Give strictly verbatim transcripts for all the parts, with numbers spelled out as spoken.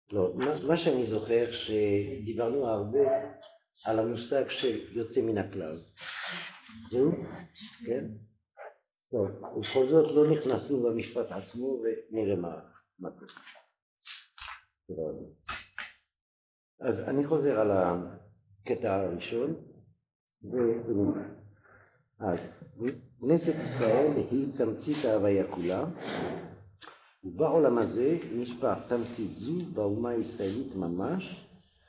לא, מה, מה שאני זוכר שדיברנו הרבה על המושג של יוצא מן הכלל. זהו? כן? טוב, ובכל זאת לא נכנסנו במשפט עצמו ונראה מה, מה קורה. אז אני חוזר על הקטע הראשון. אז כנסת ישראל היא תמצית ההוויה כולה, ובעולם הזה נשפע תמצית זו באומה הישראלית ממש.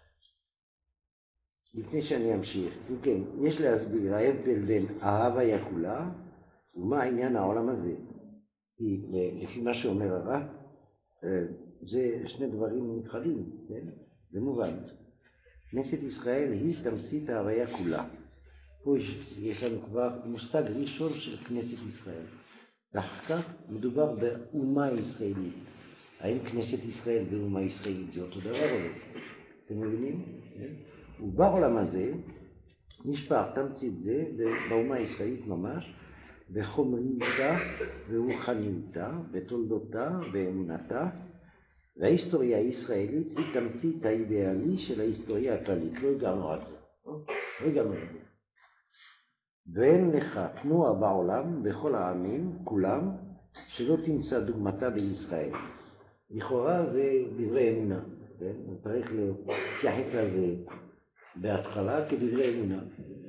לפני שאני אמשיך, כן, יש להסביר ההבדל בין ההוויה כולה ומה עניין העולם הזה. כי לפי מה שאומר הרב, זה שני דברים נפרדים, כן? זה מובן. כנסת ישראל היא תמצית ההוויה כולה. פה יש לנו כבר מושג ראשון של כנסת ישראל. ואחר כך מדובר באומה ישראלית. האם כנסת ישראל ואומה ישראלית זה אותו דבר או לא? אתם מבינים? ובעולם הזה נשפע תמצית זה באומה הישראלית ממש, בחומריותה ורוחניותה, בתולדותה ואמונתה, וההיסטוריה הישראלית היא תמצית האידיאלי של ההיסטוריה הכללית. לא הגענו עד זה. לא הגענו עד זה. ואין לך תנועה בעולם, בכל העמים, כולם, שלא תמצא דוגמתה בישראל. לכאורה זה דברי אמונה, כן? צריך להתייחס לזה בהתחלה כדברי אמונה.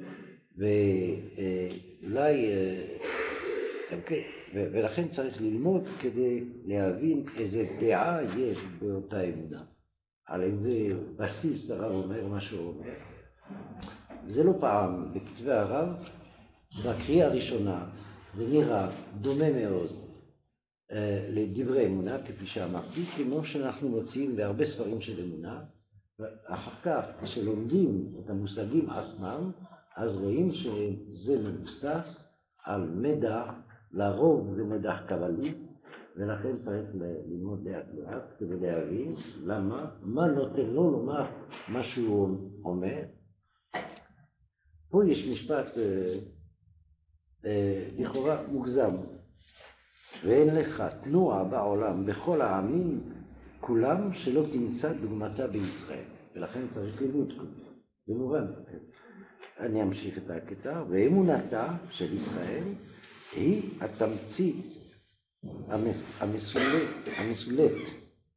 ואולי, אוקיי, ולכן צריך ללמוד כדי להבין איזה דעה יש באותה אמונה. על איזה בסיס הרב אומר מה שהוא אומר. זה לא פעם בכתבי הרב, בקריאה הראשונה זה נראה דומה מאוד לדברי אמונה, כפי שאמרתי, כמו שאנחנו מוצאים בהרבה ספרים של אמונה, ואחר כך כשלומדים את המושגים עצמם, אז רואים שזה מבוסס על מדע, לרוב זה מדע קבלי, ולכן צריך ללמוד לאט לאט כדי להבין למה, מה נותן לו לומר מה שהוא אומר. פה יש משפט לכאורה מוגזם, ואין לך תנועה בעולם בכל העמים כולם שלא תמצא דוגמתה בישראל, ולכן צריך ללמוד כולם. זה מובן. אני אמשיך את הקטע. ואמונתה של ישראל היא התמצית המסולט, המסולט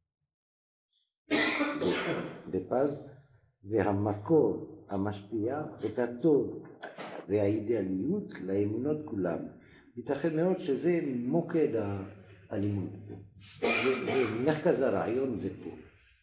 בפז, והמקור המשפיע את הטוב והאידיאליות לאמונות כולם. ייתכן מאוד שזה מוקד הלימוד. מרכז הרעיון זה פה,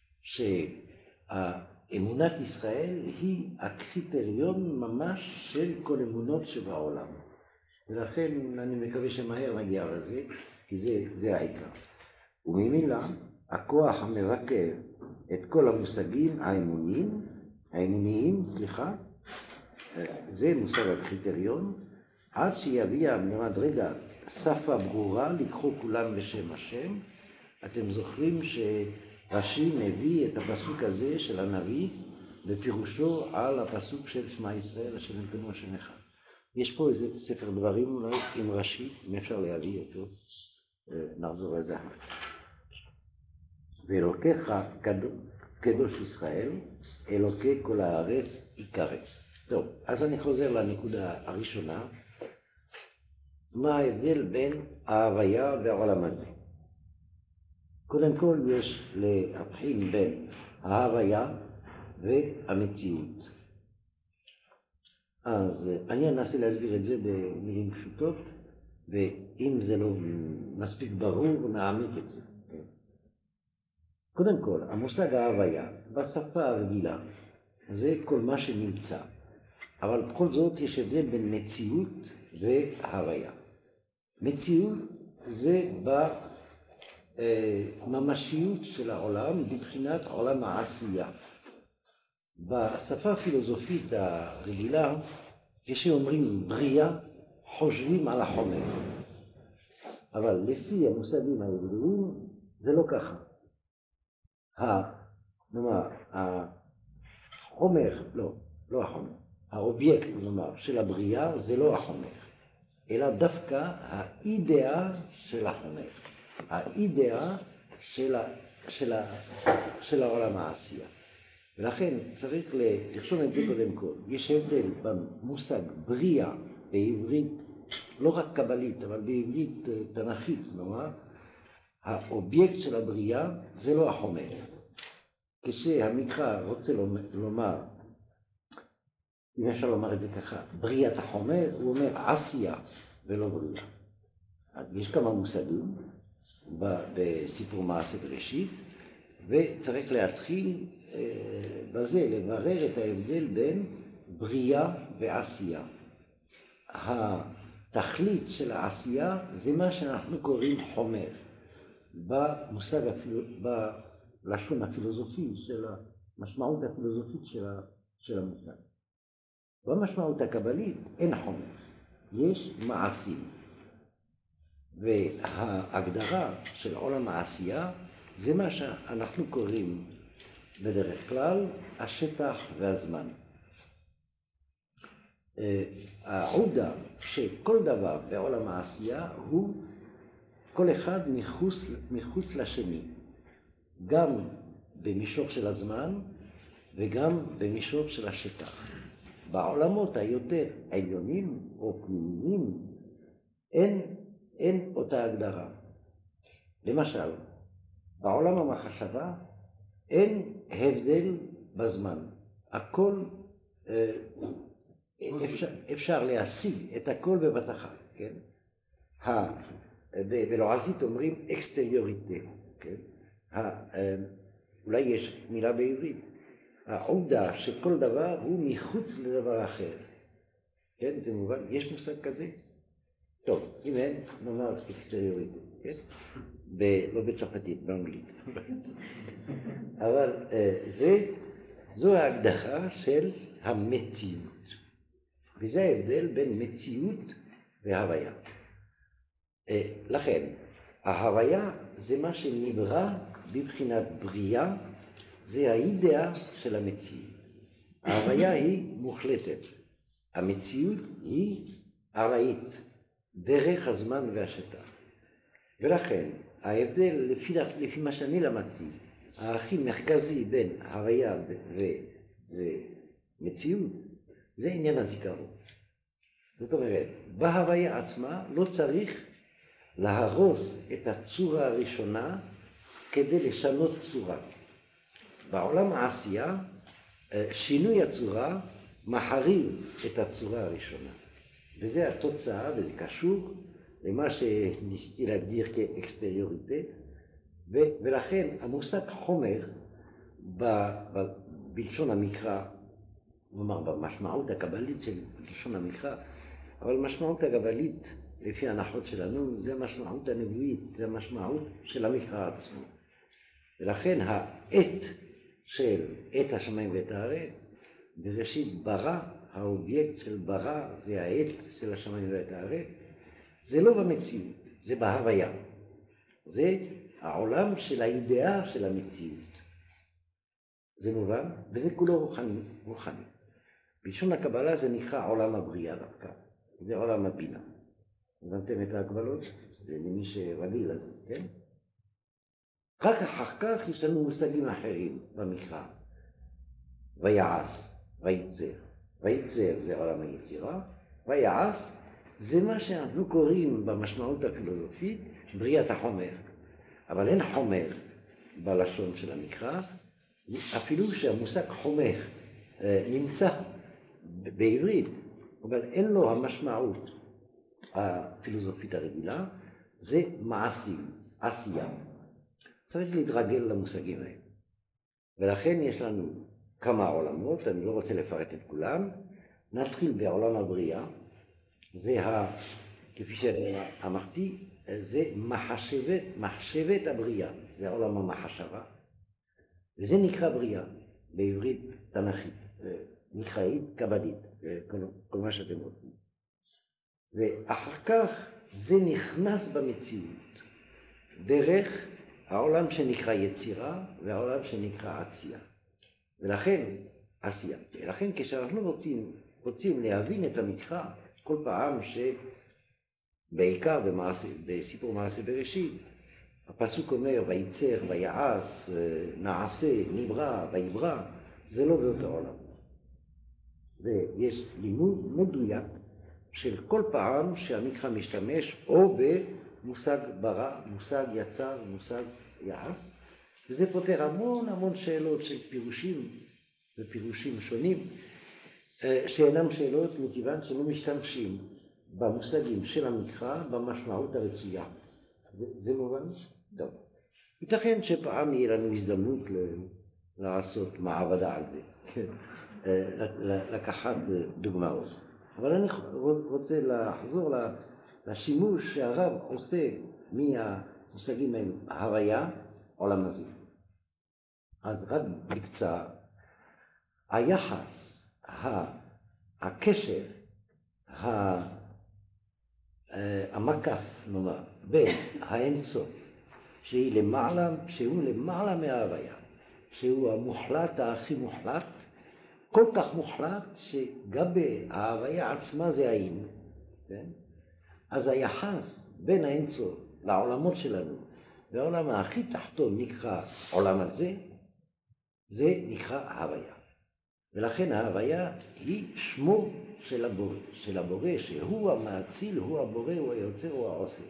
שאמונת ישראל היא הקריטריון ממש של כל אמונות שבעולם. ולכן אני מקווה שמהר נגיע לזה, כי זה, זה העיקר. וממילא הכוח המבקר את כל המושגים האמוניים, האמוניים, סליחה, זה מושג הקריטריון, עד שיביע למדרגה שפה ברורה לקחו כולם בשם השם. אתם זוכרים שרש"י מביא את הפסוק הזה של הנביא בפירושו על הפסוק של שמע ישראל אשר נתנו השם אחד. יש פה איזה ספר דברים עם רש"י, אם אפשר להביא אותו, נחזור לזה אחר כך. ואלוקיך קדוש ישראל, אלוקי כל הארץ יקרא. טוב, אז אני חוזר לנקודה הראשונה. מה ההבדל בין ההוויה והעולם הזה? קודם כל יש להבחין בין ההוויה והמציאות. אז אני אנסה להסביר את זה במילים פשוטות, ואם זה לא מספיק ברור, נעמיק את זה. קודם כל, המושג ההוויה בשפה הרגילה זה כל מה שנמצא. אבל בכל זאת יש הבדל בין מציאות והוויה. מציאות זה בממשיות של העולם מבחינת עולם העשייה. בשפה הפילוסופית הרגילה, כשאומרים בריאה, חושבים על החומר. אבל לפי המושגים היהודיים זה לא ככה. נאמר, החומר, לא, לא החומר. האובייקט, נאמר, של הבריאה זה לא החומר, אלא דווקא האידאה של החומר. האידאה של של, ה, של העולם העשייה. ולכן צריך לרשום את זה קודם כל. יש הבדל במושג בריאה בעברית, לא רק קבלית, אבל בעברית תנ"כית, נאמר, האובייקט של הבריאה זה לא החומר. כשהמקרא רוצה לומר, אם אפשר לומר את זה ככה, בריאת החומר, הוא אומר עשייה ולא בריאה. יש כמה מושגים בסיפור מעשה בראשית, וצריך להתחיל בזה, לברר את ההבדל בין בריאה ועשייה. התכלית של העשייה זה מה שאנחנו קוראים חומר, במושג, בלשון הפילוסופי, של המשמעות הפילוסופית של המושג. במשמעות הקבלית אין חומר, יש מעשים. וההגדרה של עולם העשייה זה מה שאנחנו קוראים בדרך כלל השטח והזמן. העובדה שכל דבר בעולם העשייה הוא כל אחד מחוץ, מחוץ לשני, גם במישור של הזמן וגם במישור של השטח. בעולמות היותר עליונים או פנימיים אין, אין אותה הגדרה. למשל, בעולם המחשבה אין הבדל בזמן. הכל אפשר, אפשר להשיג את הכל בבת אחת, כן? בלועזית אומרים אקסטריוריטה, כן? אולי יש מילה בעברית. העובדה שכל דבר הוא מחוץ לדבר אחר. כן, זה מובן? יש מושג כזה? טוב, אם אין, נאמר אקסטריוריטה, כן? לא בצרפתית, באנגלית. אבל זה, זו ההגדרה של המציאות. וזה ההבדל בין מציאות והוויה. לכן, ההוויה זה מה שנברא בבחינת בריאה, זה האידאה של המציאות. ההוויה היא מוחלטת. המציאות היא ארעית, דרך הזמן והשטח. ולכן, ההבדל לפי, לפי מה שאני למדתי, הכי מרכזי בין הוויה ומציאות, זה עניין הזיכרון. זאת אומרת, בהוויה עצמה לא צריך להרוס את הצורה הראשונה כדי לשנות צורה. בעולם העשייה, שינוי הצורה מחריב את הצורה הראשונה. וזה התוצאה, וזה קשור למה שניסיתי להגדיר כאקסטריוריטה, ולכן המושג חומר ב- ב- בלשון המקרא, כלומר במשמעות הקבלית של בלשון המקרא, אבל המשמעות הקבלית לפי ההנחות שלנו זה המשמעות הנבואית, זה המשמעות של המקרא עצמו. ולכן העת של עת השמיים ואת הארץ, בראשית ברא, האובייקט של ברא זה העת של השמיים ואת הארץ, זה לא במציאות, זה בהוויה. זה העולם של האידאה של המציאות. זה מובן? וזה כולו רוחני, רוחני. בלשון הקבלה זה נקרא עולם הבריאה דווקא. זה עולם הבינה. הבנתם את ההגבלות? זה למי שרגיל לזה, כן? רק אחר כך יש לנו מושגים אחרים במקרא. ויעש, וייצר. וייצר זה עולם היצירה, ויעש זה מה שאנחנו קוראים במשמעות הפילוסופית בריאת החומר. אבל אין חומר בלשון של המקרא, אפילו שהמושג חומר נמצא בעברית, אבל אין לו המשמעות הפילוסופית הרגילה, זה מעשים, עשייה. צריך להתרגל למושגים האלה. ולכן יש לנו כמה עולמות, אני לא רוצה לפרט את כולם. נתחיל בעולם הבריאה, זה, ה, כפי שאמרתי, זה מחשבת, מחשבת הבריאה, זה עולם המחשבה. וזה נקרא בריאה, בעברית תנ"כית, מקראית, קבלית, כל, כל מה שאתם רוצים. ואחר כך זה נכנס במציאות, דרך העולם שנקרא יצירה והעולם שנקרא עשייה. ולכן, עשייה. ולכן כשאנחנו רוצים, רוצים להבין את המקרא, כל פעם שבעיקר במעשה, בסיפור מעשה בראשית, הפסוק אומר, וייצר, ויעש, נעשה, נברא, ויברא, זה לא באותו עולם. ויש לימוד מדויק של כל פעם שהמקרא משתמש או במושג ברא, מושג יצר, מושג יעש, וזה פותר המון המון שאלות של פירושים ופירושים שונים, שאינם שאלות מכיוון שלא משתמשים במושגים של המקרא במשמעות הרצויה. זה, זה מובן? טוב. ייתכן שפעם יהיה לנו הזדמנות לעשות מעבדה על זה, לקחת דוגמאות. אבל אני רוצה לחזור לשימוש שהרב עושה מהמושגים האלו, הוויה, עולם הזה. אז רק בקצרה, היחס, הקשר, המקף, נאמר, בין האינסוף, שהיא למעלה, שהוא למעלה מההוויה, שהוא המוחלט, הכי מוחלט, כל כך מוחלט שגם בהוויה עצמה זה האין. כן? אז היחס בין האינסוף לעולמות שלנו, והעולם הכי תחתון נקרא עולם הזה, זה נקרא הוויה. ולכן ההוויה היא שמו של הבורא, של הבורא שהוא המאציל, הוא הבורא, הוא היוצר, הוא העושה.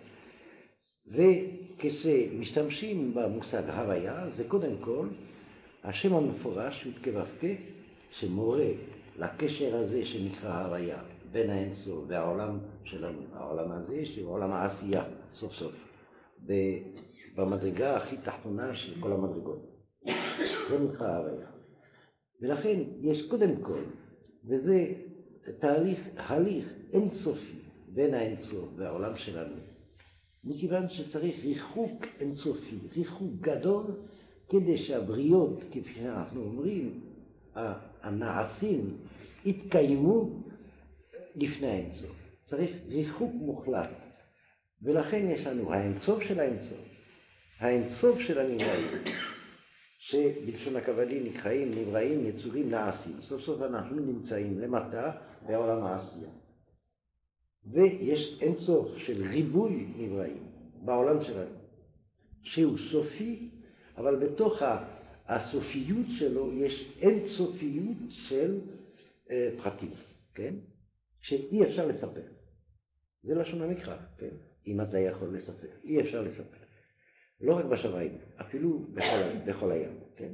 וכשמשתמשים במושג הוויה, זה קודם כל השם המפורש י"ק שמורה לקשר הזה שנקרא הוויה בין האינסוף והעולם שלנו, העולם הזה שהוא עולם העשייה סוף סוף, במדרגה הכי תחתונה של כל המדרגות. זה נקרא הוויה. ולכן יש קודם כל, וזה תהליך, הליך אינסופי בין האינסוף והעולם שלנו, מכיוון שצריך ריחוק אינסופי, ריחוק גדול, כדי שהבריות, כפי שאנחנו אומרים, הנעשים, יתקיימו לפני האינסוף. צריך ריחוק מוחלט. ולכן יש לנו האינסוף של האינסוף, האינסוף של הנבראים, שבלשון הקבלי נקראים נבראים, יצורים, נעשים. סוף סוף אנחנו נמצאים למטה בעולם העשייה. ויש אינסוף של ריבוי נבראים בעולם שלנו, שהוא סופי, אבל בתוך הסופיות שלו יש אינסופיות של אה, פרטים, כן? שאי אפשר לספר. זה לשון המקרא, כן? אם אתה יכול לספר, אי אפשר לספר. לא רק בשמיים, אפילו בכל, בכל הים, כן?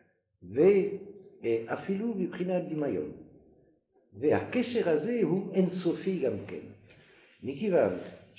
ואפילו מבחינת דמיון. והקשר הזה הוא אינסופי גם כן. מכיוון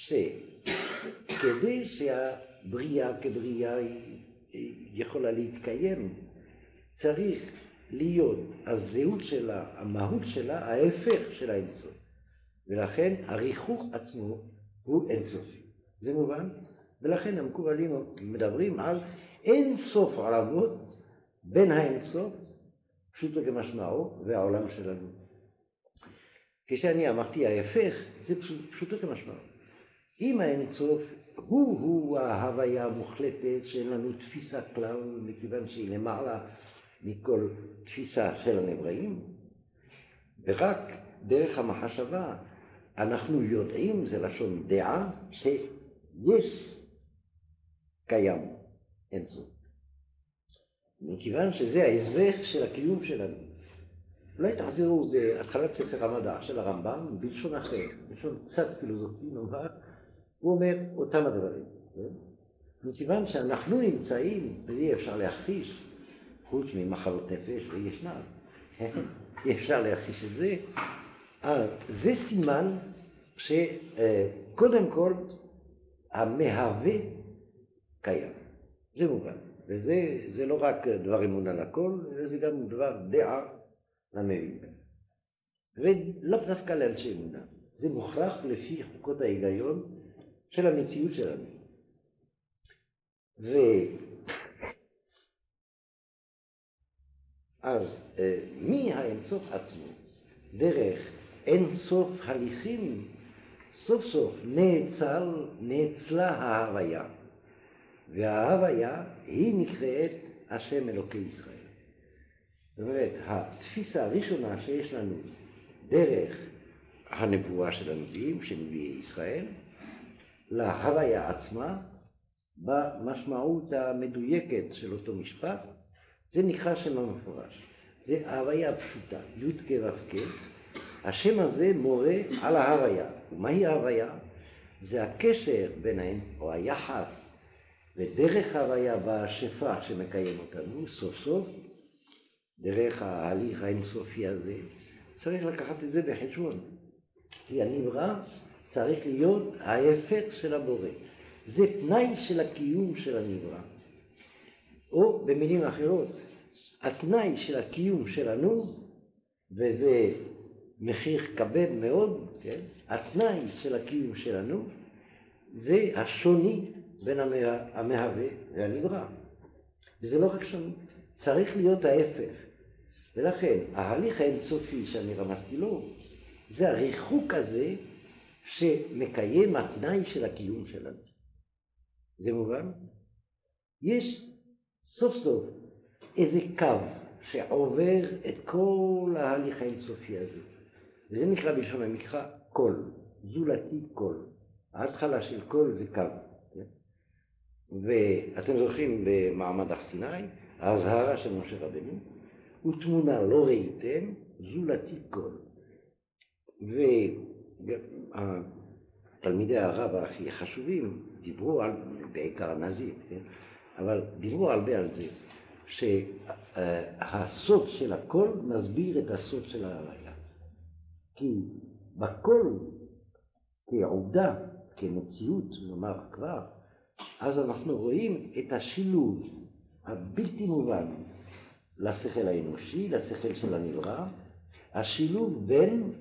שכדי שהבריאה כבריאה יכולה להתקיים, צריך להיות הזהות שלה, המהות שלה, ההפך של האינסוף. ולכן הריחוק עצמו הוא אינסופי. זה מובן? ולכן המקובלים מדברים על אינסוף עולמות בין האינסוף, פשוטו כמשמעו, והעולם שלנו. כשאני אמרתי ההפך, זה פשוטו כמשמעו. אם האינסוף הוא-הוא ההוויה המוחלטת שאין לנו תפיסה כלל, מכיוון שהיא למעלה מכל תפיסה של הנבראים, ורק דרך המחשבה אנחנו יודעים, זה לשון דעה, שיש קיים אינסוף. מכיוון שזה ההסבר של הקיום שלנו. אולי תחזרו בהתחלת ספר המדע של הרמב"ם, בלשון אחר, בלשון קצת פילוסופי נאמר, הוא אומר אותם הדברים. מכיוון שאנחנו נמצאים, ואי אפשר להכחיש, חוץ ממחלות נפש וישנה, אי אפשר להכחיש את זה, אז זה סימן שקודם כל המהווה קיים. זה מובן. וזה זה לא רק דבר אמון על הכל, זה גם דבר דעה למבין. ולאו דווקא לאנשי אמונה. זה מוכרח לפי חוקות ההיגיון של המציאות שלנו. ו... אז מי האינסוף עצמו? דרך אינסוף הליכים, סוף סוף נאצל, נאצלה ההוויה. וההוויה היא נקראת השם אלוקי ישראל. זאת אומרת, התפיסה הראשונה שיש לנו דרך הנבואה של הנביאים, של נביאי ישראל, להוויה עצמה, במשמעות המדויקת של אותו משפט, זה נקרא שם המפורש. זה ההוויה הפשוטה, י' כ' ו' כ'. השם הזה מורה על ההוויה. ומהי ההוויה? זה הקשר ביניהם, או היחס, ודרך ההוויה בשפע שמקיים אותנו, סוף סוף, דרך ההליך האינסופי הזה, צריך לקחת את זה בחשבון. כי הנברא צריך להיות ההפך של הבורא. זה תנאי של הקיום של הנברא. או במילים אחרות, התנאי של הקיום שלנו, וזה מחיר כבד מאוד, כן? התנאי של הקיום שלנו, זה השוני בין המהווה והנברא. וזה לא רק שוני, צריך להיות ההפך. ולכן, ההליך האינסופי שאני רמזתי לו, זה הריחוק הזה שמקיים התנאי של הקיום שלנו. זה מובן? יש סוף סוף איזה קו שעובר את כל ההליך האינסופי הזה. וזה נקרא בלשון המקרא קול, זולתי קול. ההתחלה של קול זה קו. כן? ואתם זוכרים במעמד הר סיני, ההזהרה של משה רבנו, ותמונה לא ראיתם, זולתי קול. ותלמידי הרב הכי חשובים דיברו על, בעיקר הנזיר, כן? אבל דיברו הרבה על זה, שהסוד של הקול מסביר את הסוד של ההוויה. כי בקול, כעובדה, כמציאות, נאמר כבר, אז אנחנו רואים את השילוב הבלתי מובן לשכל האנושי, לשכל של הנברא, השילוב בין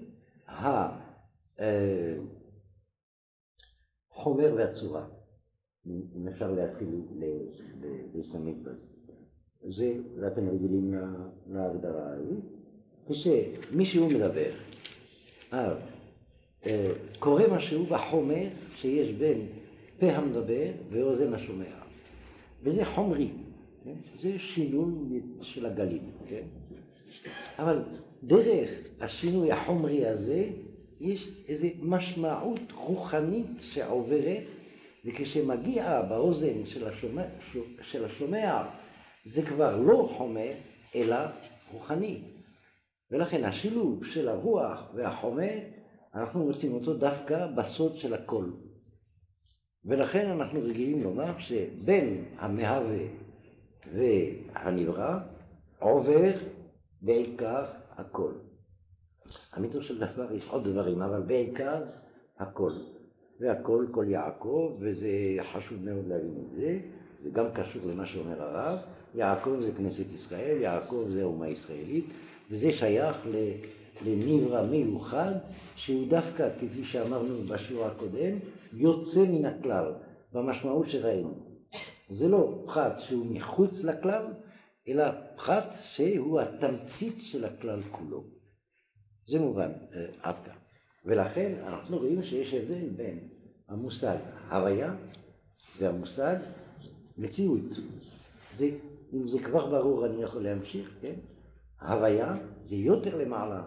החומר והצורה. אם אפשר להתחיל להשתמש בזה. זה, אתם רגילים להגדרה ההיא. כשמישהו מדבר, אז קורה משהו בחומר שיש בין פה המדבר ואוזן השומע. וזה חומרי, כן? זה שינוי של הגלים, כן? אבל דרך השינוי החומרי הזה יש איזו משמעות רוחנית שעוברת, וכשמגיעה באוזן של השומע, של השומע זה כבר לא חומר אלא רוחני. ולכן השילוב של הרוח והחומר אנחנו מוצאים אותו דווקא בסוד של הקול. ולכן אנחנו רגילים לומר שבין המהווה והנברא עובר בעיקר הקול. אמיתו של דבר יש עוד דברים, אבל בעיקר הקול. והקול קול יעקב, וזה חשוב מאוד להבין את זה, זה גם קשור למה שאומר הרב. יעקב זה כנסת ישראל, יעקב זה אומה ישראלית, וזה שייך לנברא מיוחד, שהוא דווקא, כפי שאמרנו בשיעור הקודם, יוצא מן הכלל, במשמעות שראינו. זה לא פחת שהוא מחוץ לכלל, אלא פחת שהוא התמצית של הכלל כולו. זה מובן עד כאן. ולכן אנחנו רואים שיש הבדל בין המושג הוויה והמושג מציאות. זה, אם זה כבר ברור אני יכול להמשיך, כן? הוויה זה יותר למעלה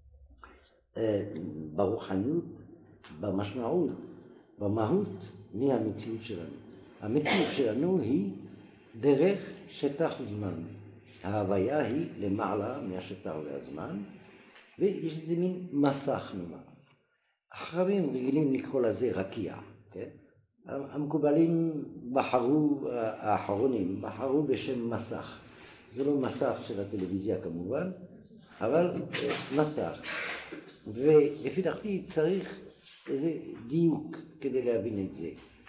ברוחניות, במשמעות, במהות מהמציאות שלנו. המציאות שלנו היא דרך שטח וזמן. ההוויה היא למעלה מהשטח והזמן, ויש איזה מין מסך נאמר. החכמים רגילים לקרוא לזה רקיע, כן? המקובלים בחרו, האחרונים, בחרו בשם מסך. זה לא מסך של הטלוויזיה כמובן, אבל מסך. ולפי דעתי צריך איזה דיוק כדי להבין את זה.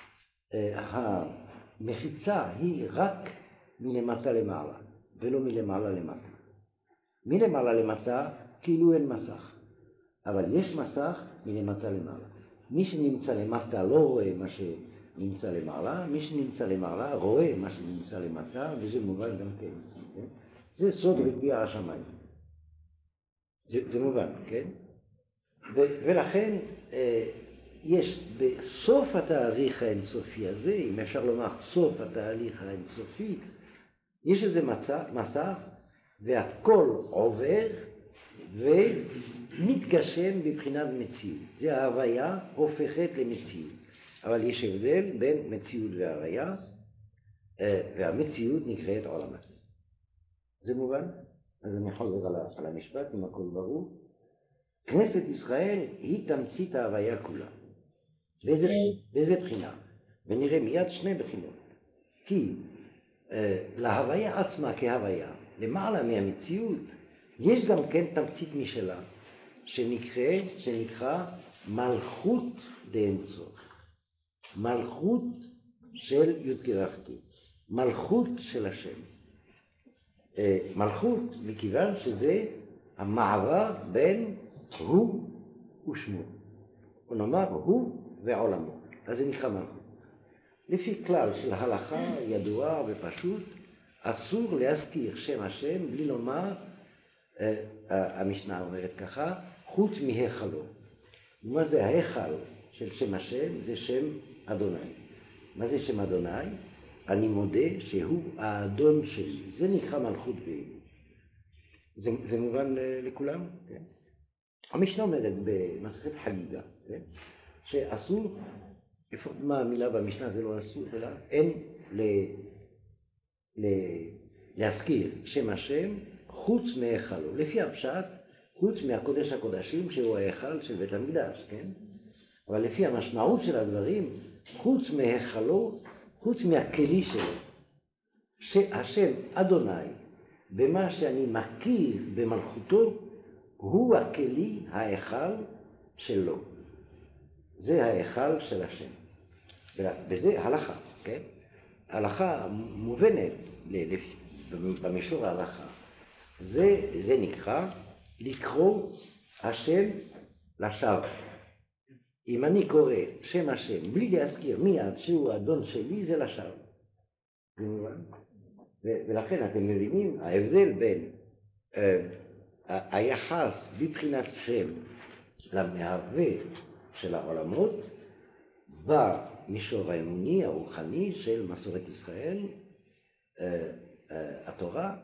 המחיצה היא רק מלמטה למעלה, ולא מלמעלה למטה. מלמעלה למטה כאילו אין מסך, אבל יש מסך מלמטה למעלה. מי שנמצא למטה לא רואה מה שנמצא למעלה, מי שנמצא למעלה רואה מה שנמצא למטה, וזה מובן גם כן. כן? זה סוד רקיע השמיים. זה, זה מובן, כן? ו- ולכן אה, יש בסוף התהליך האינסופי הזה, אם אפשר לומר סוף התהליך האינסופי, יש איזה מצע, מסך, והכל עובר ומתגשם בבחינת מציאות. זה ההוויה הופכת למציאות. אבל יש הבדל בין מציאות והוויה, והמציאות נקראת עולם הזה. זה מובן? אז אני חוזר על המשפט, אם הכל ברור. כנסת ישראל היא תמצית ההוויה כולה. באיזה, באיזה בחינה? ונראה מיד שני בחינות. כי אה, להוויה עצמה כהוויה, למעלה מהמציאות, יש גם כן תמצית משלה, שנקרא, שנקרא מלכות דאינסוף. מלכות של י' כו' מלכות של השם. אה, מלכות מכיוון שזה המעבר בין הוא ושמו. או נאמר הוא ועולמו. אז זה נקרא מלכות. לפי כלל של ההלכה ידועה ופשוט, אסור להזכיר שם השם בלי לומר, אה, המשנה אומרת ככה, חוץ מהיכלו. מה זה ההיכל של שם השם? זה שם אדוני. מה זה שם אדוני? אני מודה שהוא האדון שלי. זה נקרא מלכות בעיני. זה, זה מובן לכולם? כן? המשנה אומרת במסכת חגיגה, כן? שאסור, מה המילה במשנה זה לא אסור, אלא אין ל, ל, להזכיר שם השם חוץ מהיכלו. לפי הפשט, חוץ מהקודש הקודשים שהוא ההיכל של בית המקדש, כן? אבל לפי המשמעות של הדברים, חוץ מהיכלו, חוץ מהכלי שלו, שהשם אדוני, במה שאני מכיר במלכותו, הוא הכלי, ההיכל שלו. זה ההיכל של השם. וזה הלכה, כן? הלכה מובנת במישור ההלכה. זה, זה נקרא לקרוא השם לשווא. אם אני קורא שם השם בלי להזכיר מיד שהוא האדון שלי, זה לשווא. ולכן אתם מבינים, ההבדל בין אה, היחס בבחינת שם למהווה של העולמות במישור האמוני, הרוחני של מסורת ישראל, אה, אה, התורה,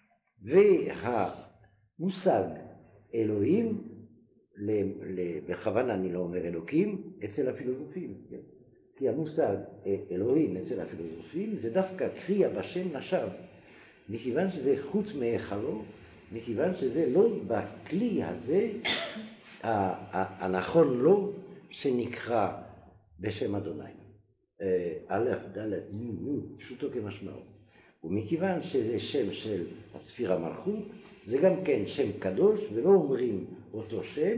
והמושג אלוהים, בכוונה אני לא אומר אלוקים, אצל הפילוסופים, כן? כי המושג אלוהים אצל הפילוסופים זה דווקא קריאה בשם לשווא, מכיוון שזה חוץ מהיכלו, מכיוון שזה לא בכלי הזה הנכון לו שנקרא בשם אדוני. א', ד', נ', נ', פשוטו כמשמעו. ומכיוון שזה שם של הספירה מלכות, זה גם כן שם קדוש, ולא אומרים אותו שם,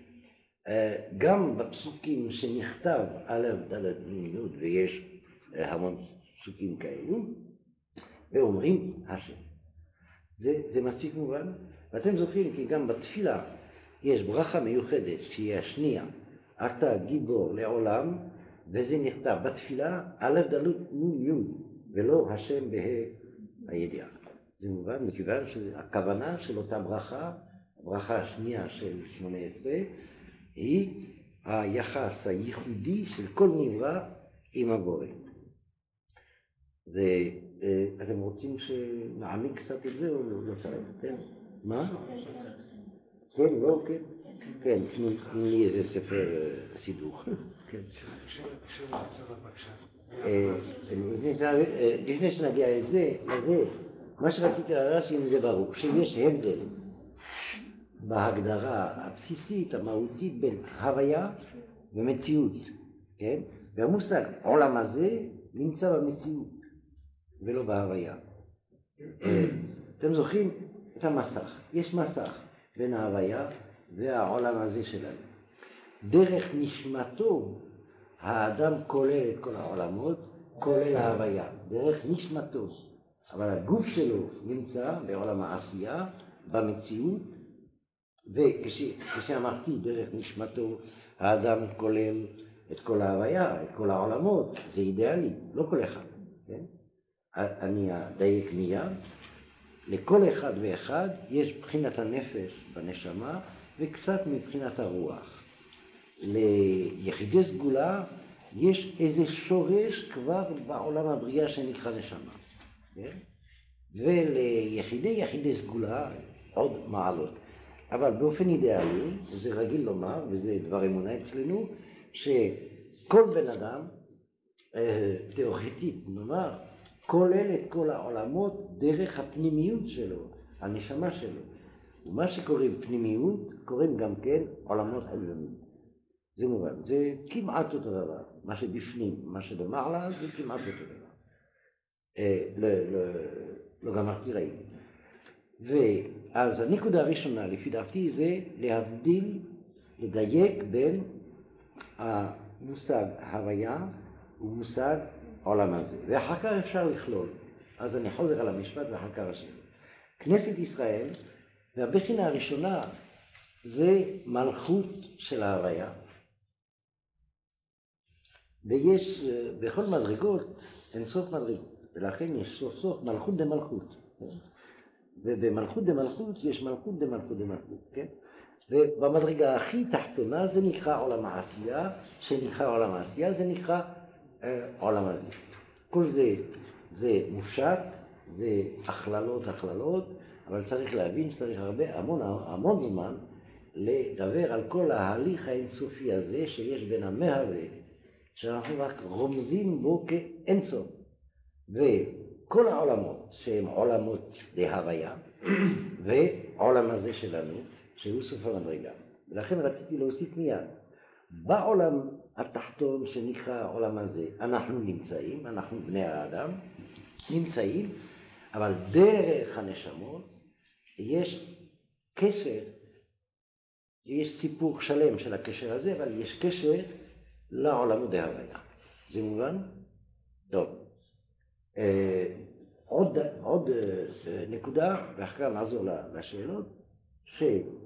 גם בפסוקים שנכתב א', ד', נ', נ', ויש המון פסוקים כאלו, ואומרים השם. זה, זה מספיק מובן. ואתם זוכרים כי גם בתפילה יש ברכה מיוחדת שהיא השנייה, אתה גיבור לעולם, וזה נכתב בתפילה א', ד', נ', נ', ולא השם בה הידיעה. זה מובן מכיוון שהכוונה של אותה ברכה, הברכה השנייה של שמונה עשרה, היא היחס הייחודי של כל נברא עם הבורא. ואתם רוצים שנעמיק קצת את זה או לא צריך? כן? מה? כן, לא, כן. כן, תנו לי איזה ספר סידור. כן. שאלה קצרה בבקשה. לפני שנגיע את זה, לזה, מה שרציתי לדעת שאם זה ברור, שיש הבדל בהגדרה הבסיסית, המהותית בין הוויה ומציאות, כן? והמושג עולם הזה נמצא במציאות ולא בהוויה. אתם זוכרים את המסך, יש מסך בין ההוויה והעולם הזה שלנו. דרך נשמתו האדם כולל את כל העולמות, כולל ההוויה, דרך נשמתו. אבל הגוף שלו נמצא בעולם העשייה, במציאות, וכשאמרתי דרך נשמתו האדם כולל את כל ההוויה, את כל העולמות, זה אידיאלי, לא כל אחד. כן? אני אדייק מיד, לכל אחד ואחד יש בחינת הנפש בנשמה וקצת מבחינת הרוח. ליחידי סגולה יש איזה שורש כבר בעולם הבריאה שנקרא נשמה. כן? וליחידי יחידי סגולה עוד מעלות. אבל באופן אידיאלי, זה רגיל לומר, וזה דבר אמונה אצלנו, שכל בן אדם, תיאורטית נאמר, כולל את כל העולמות דרך הפנימיות שלו, הנשמה שלו. ומה שקוראים פנימיות, קוראים גם כן עולמות עליונים. זה מובן, זה כמעט אותו דבר. מה שבפנים, מה שבמעלה, זה כמעט אותו דבר. אה, לא, לא, לא גמרתי ראיתי. ואז הנקודה הראשונה, לפי דעתי, זה להבדיל, לדייק בין המושג הוויה ומושג עולם הזה. ואחר כך אפשר לכלול. אז אני חוזר על המשפט ואחר כך השני. כנסת ישראל, והבחינה הראשונה זה מלכות של ההוויה. ויש בכל מדרגות אין סוף מדרגות, ולכן יש סוף סוף מלכות דמלכות. ובמלכות דמלכות יש מלכות דמלכות דמלכות, כן? ובמדרגה הכי תחתונה זה נקרא עולם העשייה, שנקרא עולם העשייה זה נקרא אה, עולם הזה. כל זה, זה מופשט, זה הכללות הכללות, אבל צריך להבין שצריך הרבה, המון, המון זמן לדבר על כל ההליך האינסופי הזה שיש בין המהווה, שאנחנו רק רומזים בו כאינסוף. וכל העולמות שהם עולמות להוויה, ועולם הזה שלנו, שהוא סוף המדרגה. ולכן רציתי להוסיף מיד. בעולם התחתון שנקרא העולם הזה, אנחנו נמצאים, אנחנו בני האדם, נמצאים, אבל דרך הנשמות יש קשר, יש סיפור שלם של הקשר הזה, אבל יש קשר לעולמות ההוויה. זה מובן? טוב. אה, עוד, עוד אה, נקודה, ואחר כך נעזור לשאלות, ש...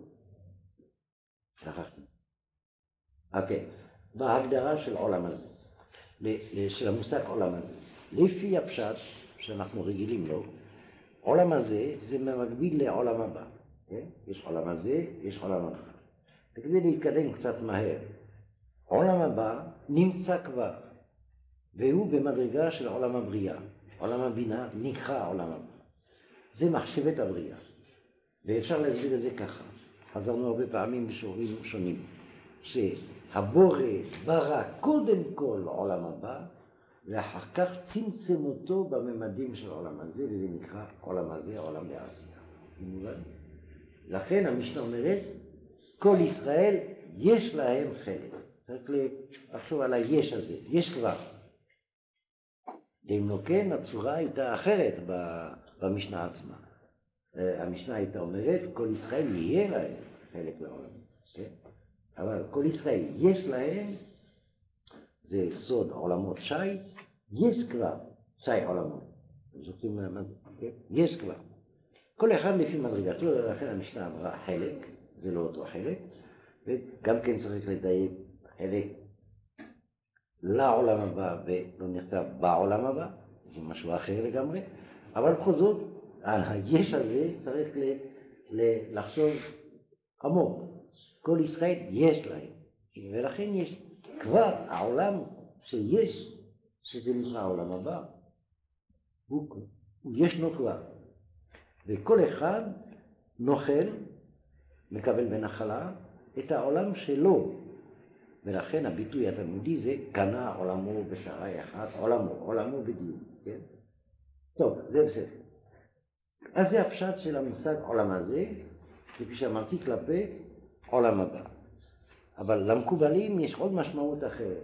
שכחתי. אוקיי. בהגדרה של עולם הזה, של המושג עולם הזה, לפי הפשט שאנחנו רגילים לו, עולם הזה זה במקביל לעולם הבא. כן? יש עולם הזה, יש עולם הבא. וכדי להתקדם קצת מהר, עולם הבא נמצא כבר, והוא במדרגה של עולם הבריאה. עולם הבינה נקרא עולם הבא. זה מחשבת הבריאה. ואפשר להסביר את זה ככה. חזרנו הרבה פעמים בשיעורים שונים, שהבורא ברא קודם כל עולם הבא, ואחר כך צמצם אותו בממדים של העולם הזה, וזה נקרא עולם הזה, עולם בעשייה. לכן המשנה אומרת, כל ישראל יש להם חלק. צריך לחשוב על היש הזה, יש כבר. אם לא כן, הצורה הייתה אחרת במשנה עצמה. המשנה הייתה אומרת, כל ישראל יהיה להם חלק לעולם. כן? אבל כל ישראל יש להם, זה סוד עולמות שי, יש כבר שי עולמות. זוכרים מה זה? כן? יש כבר. כל אחד לפי מדרגתו, לכן המשנה עברה חלק, זה לא אותו חלק, וגם כן צריך לדייק חלק לעולם הבא ולא נכתב בעולם הבא, זה משהו אחר לגמרי, אבל בכל זאת, על היש הזה צריך לחשוב עמוק. כל ישראל יש להם, ולכן יש כבר העולם שיש, שזה נקרא העולם הבא, הוא, הוא ישנו כבר. וכל אחד נוכל, מקבל בנחלה, את העולם שלו. ולכן הביטוי התלמודי זה קנה עולמו בשערי אחד, עולמו, עולמו בדיוק, כן? טוב, זה בסדר. אז זה הפשט של המושג עולם הזה, כפי שאמרתי, כלפי עולם הבא. אבל למקובלים יש עוד משמעות אחרת.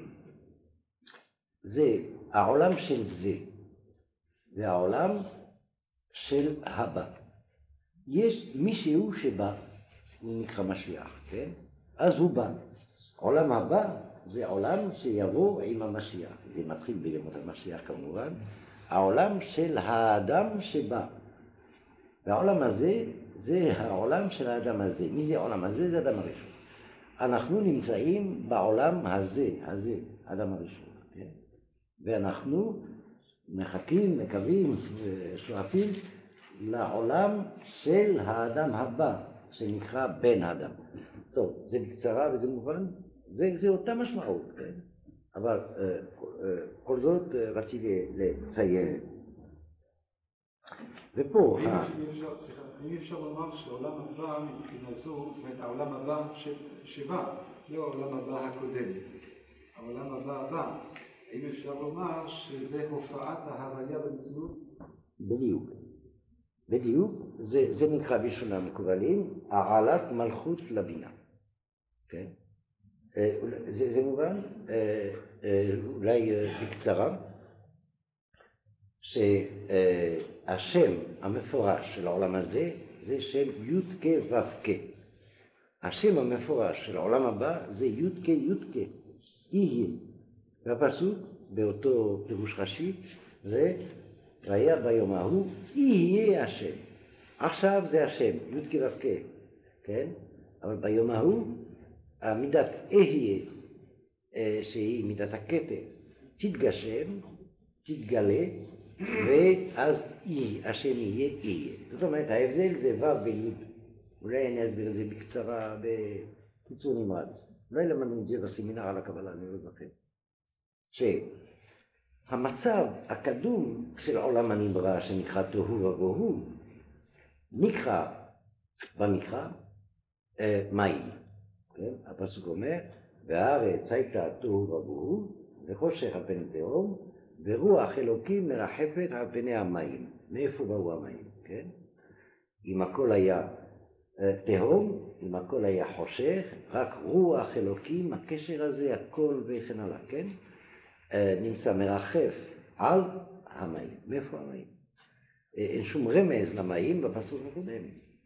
זה העולם של זה, והעולם של הבא. יש מישהו שבא, הוא נקרא משיח, כן? אז הוא בא. עולם הבא זה עולם שיבוא עם המשיח. זה מתחיל בימות המשיח כמובן. העולם של האדם שבא. והעולם הזה זה העולם של האדם הזה. מי זה העולם הזה? זה האדם הראשון. אנחנו נמצאים בעולם הזה, הזה, האדם הראשון. כן? ואנחנו מחכים, מקווים, שואפים לעולם של האדם הבא, שנקרא בן האדם. טוב, זה בקצרה וזה מובן, זה, זה אותה משמעות, כן? אבל כל זאת רציתי לציין. ופה... אם אפשר לומר שהעולם הבא מבחינה זו, זאת אומרת העולם הבא שבא, לא העולם הבא הקודם, העולם הבא הבא, האם אפשר לומר שזה הופעת ההוויה במציאות? בדיוק. בדיוק, זה, זה נקרא בלשון המקובלים, הרעלת מלכות לבינה. כן? זה, זה מובן, אולי בקצרה, שהשם המפורש של העולם הזה זה שם י' כ' ו' כ'. השם המפורש של העולם הבא זה י' כ' י' כ', יהיה. והפסוק באותו פירוש רש"י זה והיה ביום ההוא יהיה השם. עכשיו זה השם, י' כ' ו' כ', כן? אבל ביום ההוא המידת אהיה, שהיא מידת הכתר, תתגשם, תתגלה, ואז יהיה, השם יהיה יהיה. זאת אומרת, ההבדל זה ו' וי'. אולי אני אסביר את זה בקצרה, בקיצור נמרץ. אולי למדנו את זה בסמינר על הקבלה, אני לא זוכר. שהמצב הקדום של עולם הנברא שנקרא תוהו ובוהו, נקרא במקרא מים. כן? הפסוק אומר, והארץ הייתה תוהו ובוהו, וחושך על פני תהום, ורוח אלוקים מרחפת על פני המים. מאיפה באו המים? כן? אם הכל היה תהום, אם הכל היה חושך, רק רוח אלוקים, הקשר הזה, הכל וכן הלאה, כן? נמצא מרחף על המים. מאיפה המים? אין שום רמז למים בפסוק הקודם.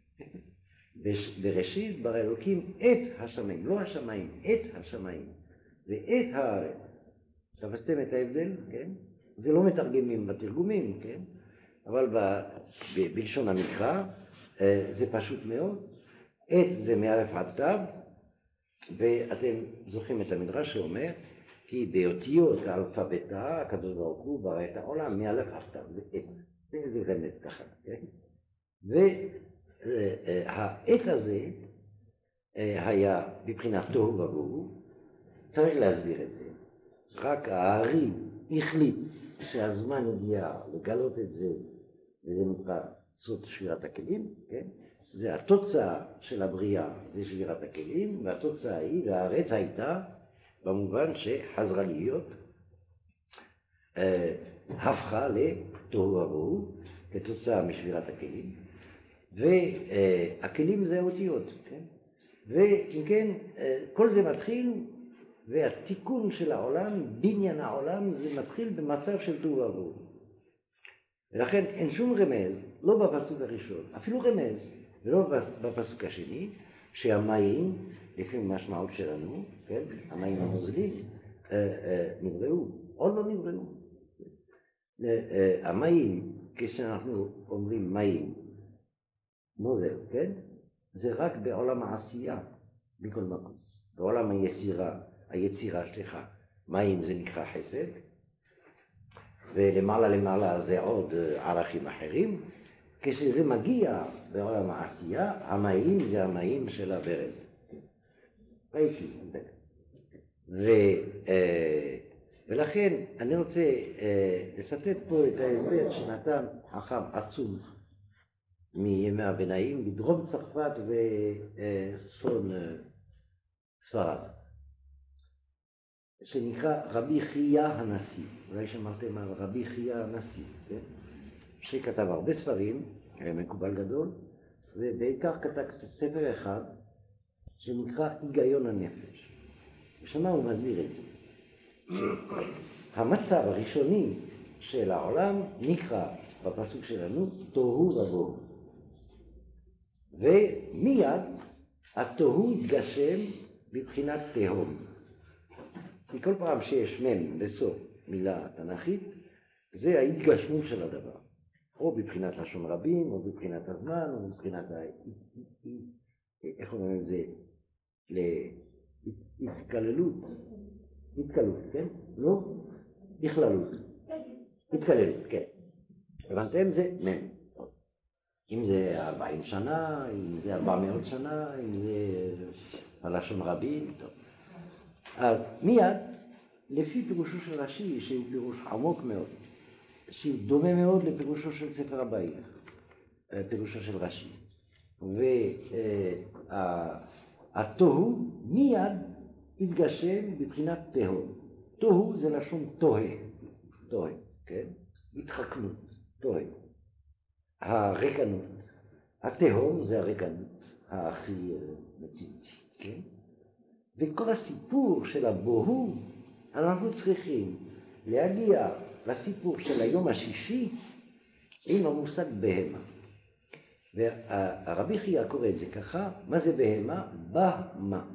בראשית ברא אלוקים את השמיים, לא השמיים, את השמיים, ואת הארץ. תפסתם את ההבדל, כן? זה לא מתרגמים בתרגומים, כן? אבל ב, ב, בלשון המקרא זה פשוט מאוד. את זה מאלף עד תו, ואתם זוכרים את המדרש שאומר, כי באותיות האלפבתה הקדוש ברוך הוא ברא את העולם מאלף עד תו, זה את, זה רמז ככה, כן? והעת הזה היה בבחינת תוהו ובוהו, צריך להסביר את זה. רק הארי החליט שהזמן הגיע לגלות את זה, וזה נקרא סוד שבירת הכלים, כן? זה התוצאה של הבריאה, זה שבירת הכלים, והתוצאה היא, והארץ הייתה, במובן שחזרה להיות, אה, הפכה לתוהו ובוהו, כתוצאה משבירת הכלים, והכלים זה האותיות, כן? ואם כן, כל זה מתחיל, והתיקון של העולם, בניין העולם, זה מתחיל במצב של תוהו ובוהו. ולכן אין שום רמז, לא בפסוק הראשון, אפילו רמז, ולא בפסוק השני, שהמים, לפי המשמעות שלנו, כן, המים הנוזלים, נבראו, עוד לא נבראו. המים, כשאנחנו אומרים מים, נוזל, כן, זה רק בעולם העשייה, בכל מקום. בעולם היצירה, היצירה, סליחה, מים זה נקרא חסד, ולמעלה למעלה זה עוד ערכים אחרים. כשזה מגיע בעולם העשייה, המים זה המים של הברז. ראיתי. ו, ולכן אני רוצה לספק פה את ההסבר שנתן חכם עצום מימי הביניים בדרום צרפת וצפון ספרד, שנקרא רבי חייא הנשיא. אולי שמעתם על רבי חייא הנשיא, כן? שכתב הרבה ספרים, היה מקובל גדול, ובעיקר כתב ספר אחד שנקרא היגיון הנפש. ושמה הוא מסביר את זה. שהמצב הראשוני של העולם נקרא בפסוק שלנו תוהו ובוהו. ומיד התוהו התגשם בבחינת תהום. כי כל פעם שיש מם בסוף מילה תנ"כית, זה ההתגשמות של הדבר. או בבחינת לשון רבים, או בבחינת הזמן, או בבחינת ה... איך אומרים את זה? להתקללות. התקללות, כן? לא? בכללות. התקללות, כן. הבנתם? זה מם. אם זה ארבעים שנה, אם זה ארבע מאות שנה, אם זה הלשון רבים, טוב. אז מיד, לפי פירושו של רש"י, שהוא פירוש עמוק מאוד, שהוא דומה מאוד לפירושו של ספר הבאים, פירושו של רש"י. והתוהו מיד התגשם בבחינת תהום. תוהו זה לשון תוהה, תוהה, כן? התחכמות, תוהה. הריקנות, התהום זה הריקנות הכי מציאותית, כן? וכל הסיפור של הבוהו, אנחנו צריכים להגיע לסיפור של היום השישי עם המושג בהמה. והרבי חייא קורא את זה ככה, מה זה בהמה? בהמה.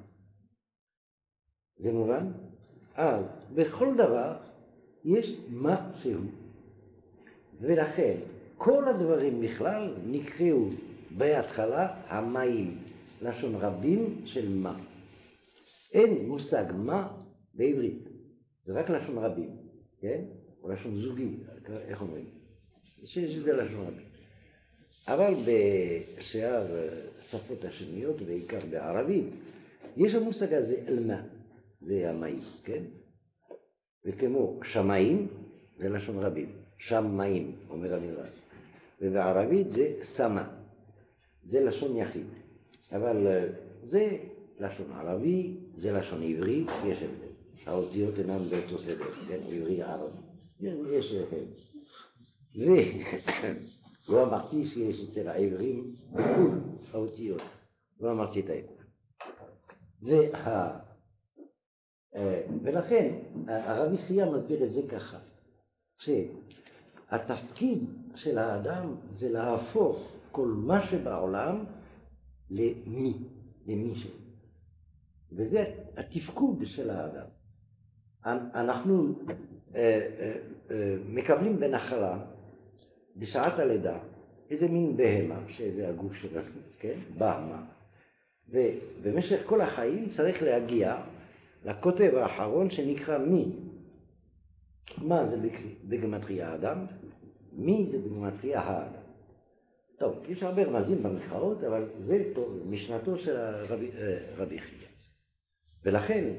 זה מובן? אז בכל דבר יש מה שהוא. ולכן כל הדברים בכלל נקראו בהתחלה המים, לשון רבים של מה. אין מושג מה בעברית, זה רק לשון רבים, כן? או לשון זוגי, איך אומרים? שזה לשון רבים. אבל בשאר שפות השניות, בעיקר בערבית, יש המושג הזה אלמה, זה המים, כן? וכמו שמיים, זה לשון רבים, שמיים, אומר המדרש. ובערבית זה סמה, זה לשון יחיד. אבל זה לשון ערבי, זה לשון עברי, יש הבדל. האותיות אינן באותו סדר, כן? עברי ערבי. יש הבדל. ולא אמרתי שיש אצל העברים בכל האותיות. לא אמרתי את ההבדל. וה... ולכן הרבי חייא מסביר את זה ככה, שהתפקיד של האדם זה להפוך כל מה שבעולם למי, למישהו. וזה התפקוד של האדם. אנחנו מקבלים בנחלה, בשעת הלידה, איזה מין בהמה, שזה הגוף שלנו, כן? בהמה. ובמשך כל החיים צריך להגיע לכותב האחרון שנקרא מי. מה זה בגימטריה האדם? מי זה בגימטריה האדם? טוב, יש הרבה רמזים במחאות, אבל זה טוב, משנתו של הרבי, רבי חייא. ולכן,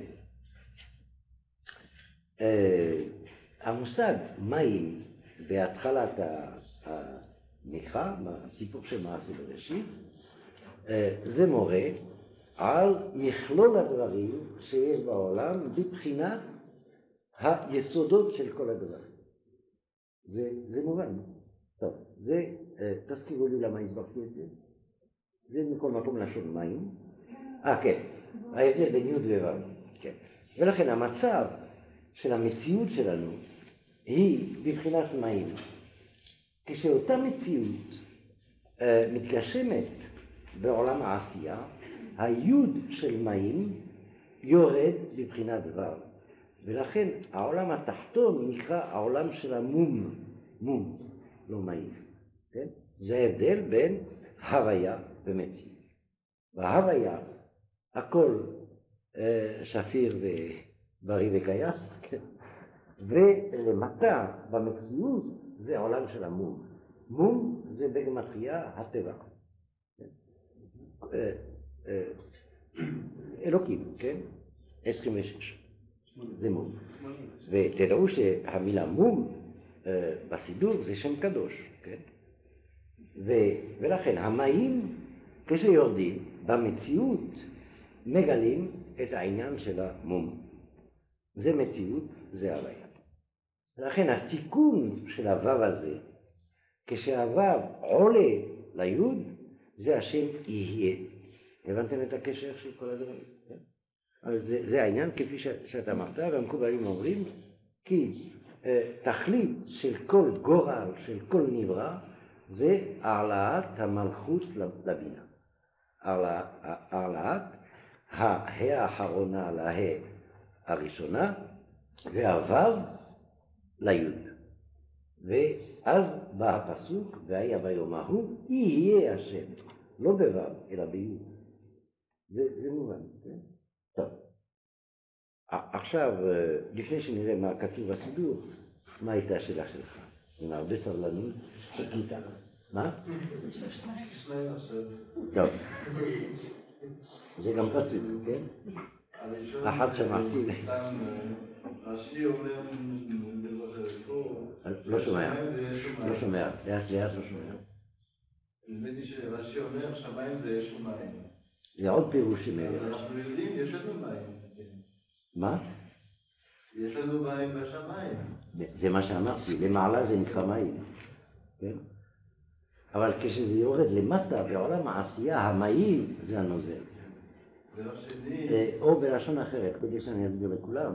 המושג מים בהתחלת המקרא, הסיפור של מעשה בראשית, זה מורה על מכלול הדברים שיש בעולם מבחינת היסודות של כל הדברים. זה, זה מובן. טוב, זה, תזכירו לי למה הסברתי את זה. זה מכל מקום לשון מים. אה, כן, ההבדל בין י' וו', כן. ולכן המצב של המציאות שלנו היא בבחינת מים. כשאותה מציאות אה, מתגשמת בעולם העשייה, היוד של מים יורד בבחינת ו'. ולכן העולם התחתון נקרא העולם של המום, מום, לא מים. כן? זה ההבדל בין הוויה ומציאות. בהוויה הכל אה, שפיר ובריא וקיים, כן? ולמטה במציאות זה העולם של המום. מום זה בגימטריה הטבע. כן? אה, אה, אלוקים, כן? עשרים ושש. זה מום. ותדעו שהמילה מום אה, בסידור זה שם קדוש, כן? ו, ולכן המים כשיורדים במציאות מגלים את העניין של המום. זה מציאות, זה הוויה. לכן התיקון של הוו הזה, כשהוו עולה ליוד, זה השם יהיה. הבנתם את הקשר של כל הדברים? כן? אבל זה, זה העניין כפי ש, שאתה אמרת, והמקובלים אומרים, כי אה, תכלית של כל גורל, של כל נברא, זה העלאת המלכות לבינה. העלאת ההא האחרונה להא הראשונה, והוו ליוד. ואז בא הפסוק, והיה ביום ההוא, יהיה השם, לא בוו, אלא ביוד. זה, זה מובן, כן? טוב. עכשיו, לפני שנראה מה כתוב בסידור, מה הייתה השאלה שלך? עם הרבה סבלנות, חיכית. מה? טוב. זה גם פסוק, כן? אחת שמעתי. רש"י אומר, לא שומע, לא שומע, לאט לאט לא שומע. נדמה שרש"י אומר, שמיים זה יש ומים. זה עוד פירוש שמיים. אז אנחנו יודעים, יש לנו מים. מה? יש לנו מים בשמיים. זה מה שאמרתי, למעלה זה נקרא מים, כן? אבל כשזה יורד למטה בעולם העשייה, המים זה הנוזל. והשני... או בלשון אחרת, כדי שאני אסביר לכולם,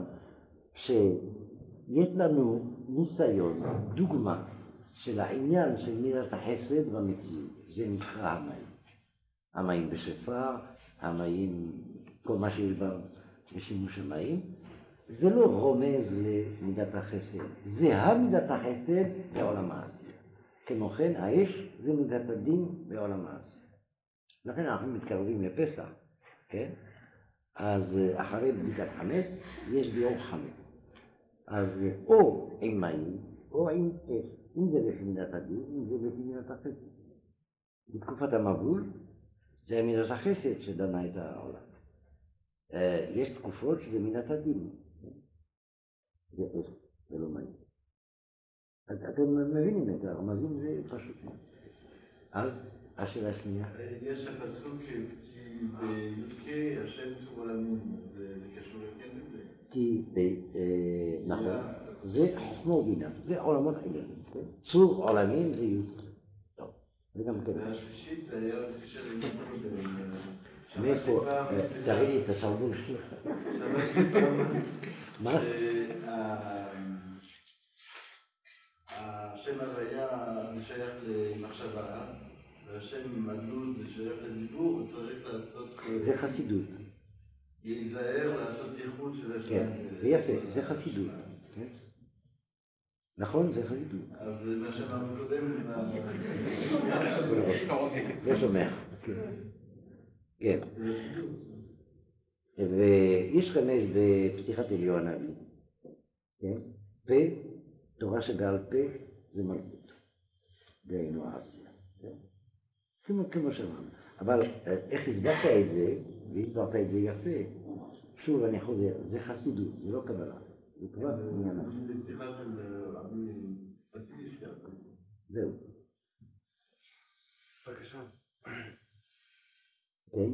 שיש לנו ניסיון, דוגמה של העניין של מידת החסד במציאות, זה נקרא המים. המים בשפר, המים, כל מה שיש בשימוש המים, זה לא רומז למידת החסד, זה המידת החסד בעולם העשייה. כמו כן, האש זה מידת הדין בעולם העשייה. לכן אנחנו מתקרבים לפסח, כן? אז אחרי בדיקת חמץ, יש ביום חמץ. אז או עם מים, או עם אש. אם זה לפי מידת הדין, אם זה לפי מידת החסד. בתקופת המבול, זה מידת החסד שדנה את העולם. יש תקופות שזה מידת הדין. זה אש, זה לא מים. אתם מבינים את הרמזים, זה פשוט. אז, השאלה השנייה. יש הפסוק בי"ק השם צור עולמים, זה קשור לכן לזה? כי, נכון, זה חוכמה ובינה, זה עולמות עליונים. צור עולמים זה י'. טוב, זה גם כן. והשלישית זה היה לפי שאני קודם. מאיפה? תראי לי את התרבות שלך. מה? השם הוויה זה שייך למחשבה, והשם מדלות זה שייך לדיבור, וצריך לעשות... זה חסידות. להיזהר לעשות ייחוד של השם. כן, זה יפה, זה חסידות. נכון, זה חסידות. אז מה שאמרנו קודם... זה שומע. כן. ויש רמז בפתיחת אליהו הנביא. כן? פה, תורה שבעל פה, זה מלכות. דהיינו העשייה. כמו שאמרנו. אבל איך הסברת את זה, והסברת את זה יפה, שוב אני חוזר, זה חסידות, זה לא קבלה. זה כבר עניין אחר. זה שיחה של רבי חסידי שכר. זהו. בבקשה. כן?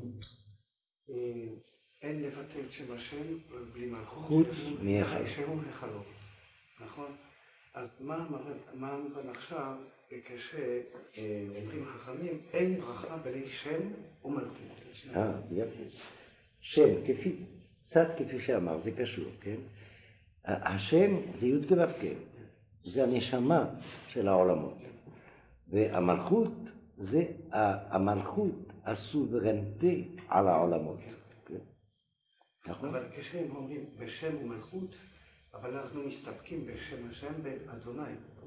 אין לבטא את שם השם בלי מלכות. חוץ מאחד. שהוא החלום. נכון? אז מה המובן עכשיו כשאומרים חכמים, אין ברכה בלי שם ומלכות? אה, זה יפה. שם, כפי, קצת כפי שאמר, זה קשור, כן? השם זה י' כו' כ', זה הנשמה של העולמות. והמלכות זה המלכות הסוברנטי על העולמות. נכון? אבל כשהם אומרים בשם ומלכות, אבל אנחנו מסתפקים בשם השם באדוני.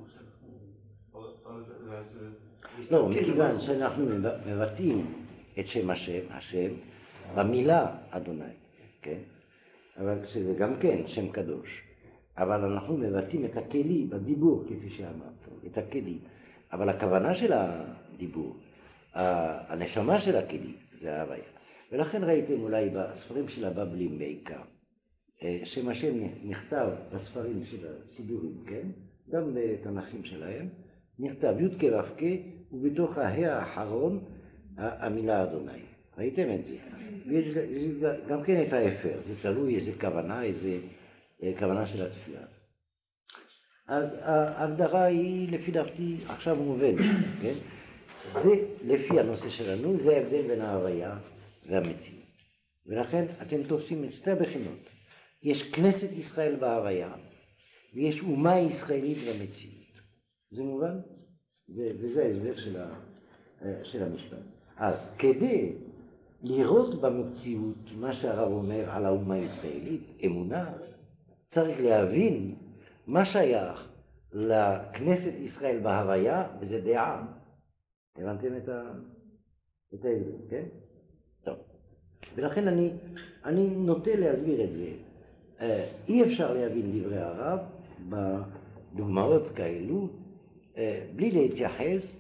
לא, מכיוון שאנחנו מבטאים את שם השם, השם, במילה אדוני, כן? אבל שזה גם כן שם קדוש. אבל אנחנו מבטאים את הכלי בדיבור, כפי שאמרת, את הכלי. אבל הכוונה של הדיבור, הנשמה של הכלי, זה ההוויה. ולכן ראיתם אולי בספרים של הבבלים בעיקר, שם השם נכתב בספרים של הסידורים, כן? גם בתנ"כים שלהם, נכתב י' כו' כ', ובתוך ההא האחרון המילה אדוני. ראיתם את זה? ויש גם כן את ההפר, זה תלוי איזה כוונה, איזה כוונה של התפילה. אז ההגדרה היא לפי דעתי עכשיו מובנת, כן? זה לפי הנושא שלנו, זה ההבדל בין ההוויה והמציאות. ולכן אתם תופסים את שתי הבחינות. יש כנסת ישראל בהוויה, ויש אומה ישראלית במציאות. זה מובן? וזה ההסבר של, ה, של המשפט. אז כדי לראות במציאות מה שהרב אומר על האומה הישראלית, אמונה, צריך להבין מה שייך לכנסת ישראל בהוויה, וזה דעה. הבנתם את ההסבר, כן? טוב. ולכן אני, אני נוטה להסביר את זה. אי אפשר להבין דברי הרב בדוגמאות כאלו, בלי להתייחס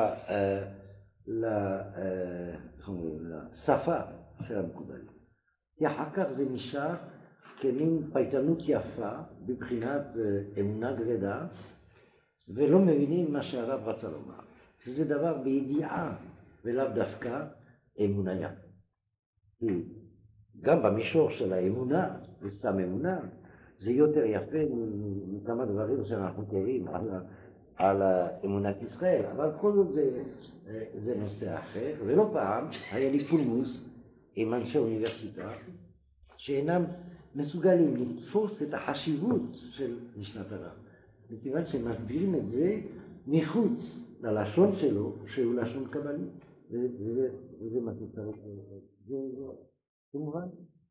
לשפה של המקובלים. כי אחר כך זה נשאר כמין פייטנות יפה בבחינת אמונה גרידא, ולא מבינים מה שהרב רצה לומר. שזה דבר בידיעה ולאו דווקא אמוניה. גם במישור של האמונה, זה סתם אמונה, זה יותר יפה מכמה דברים שאנחנו קוראים על, על אמונת ישראל, אבל כל זאת זה, זה נושא אחר. ולא פעם היה לי פולמוס עם אנשי אוניברסיטה שאינם מסוגלים לתפוס את החשיבות של משנת הרב, מכיוון שמסבירים את זה מחוץ ללשון שלו, שהוא לשון קבלי, וזה מה שצריך, זה כמובן.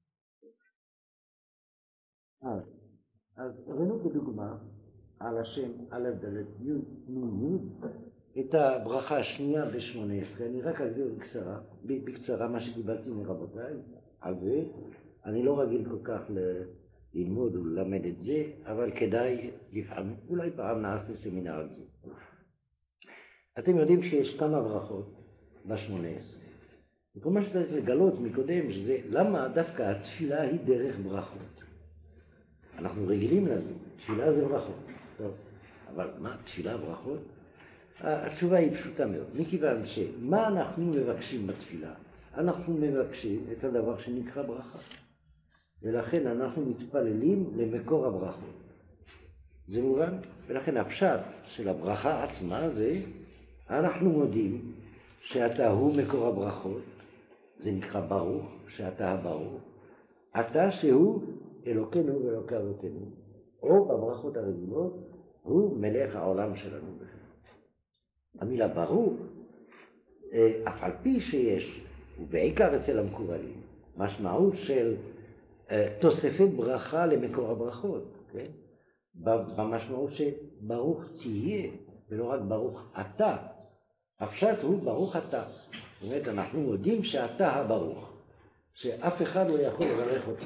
אז, אז ראינו כדוגמה על השם א' ד' י' נ' י' את הברכה השנייה ב-שמונה עשרה, אני רק אגיד בקצרה, בקצרה מה שקיבלתי מרבותיי על זה. אני לא רגיל כל כך ללמוד וללמד את זה, אבל כדאי לפעמים, אולי פעם נעשה סמינר על זה. אתם יודעים שיש כמה ברכות ב-שמונה עשרה. וכל מה שצריך לגלות מקודם, שזה למה דווקא התפילה היא דרך ברכות. אנחנו רגילים לזה, תפילה זה ברכות. טוב, אבל מה, תפילה ברכות? התשובה היא פשוטה מאוד, מכיוון שמה אנחנו מבקשים בתפילה? אנחנו מבקשים את הדבר שנקרא ברכה. ולכן אנחנו מתפללים למקור הברכות. זה מובן? ולכן הפשט של הברכה עצמה זה, אנחנו מודים שאתה הוא מקור הברכות, זה נקרא ברוך, שאתה הברוך, אתה שהוא אלוקינו ואלוקי אבותינו, או בברכות הרגילות, הוא מלך העולם שלנו. המילה ברוך, אף על פי שיש, ובעיקר אצל המקובלים, משמעות של תוספת ברכה למקור הברכות, כן? במשמעות שברוך תהיה, ולא רק ברוך אתה. הפשט הוא ברוך אתה. זאת אומרת, אנחנו מודים שאתה הברוך, שאף אחד לא יכול לברך אותך.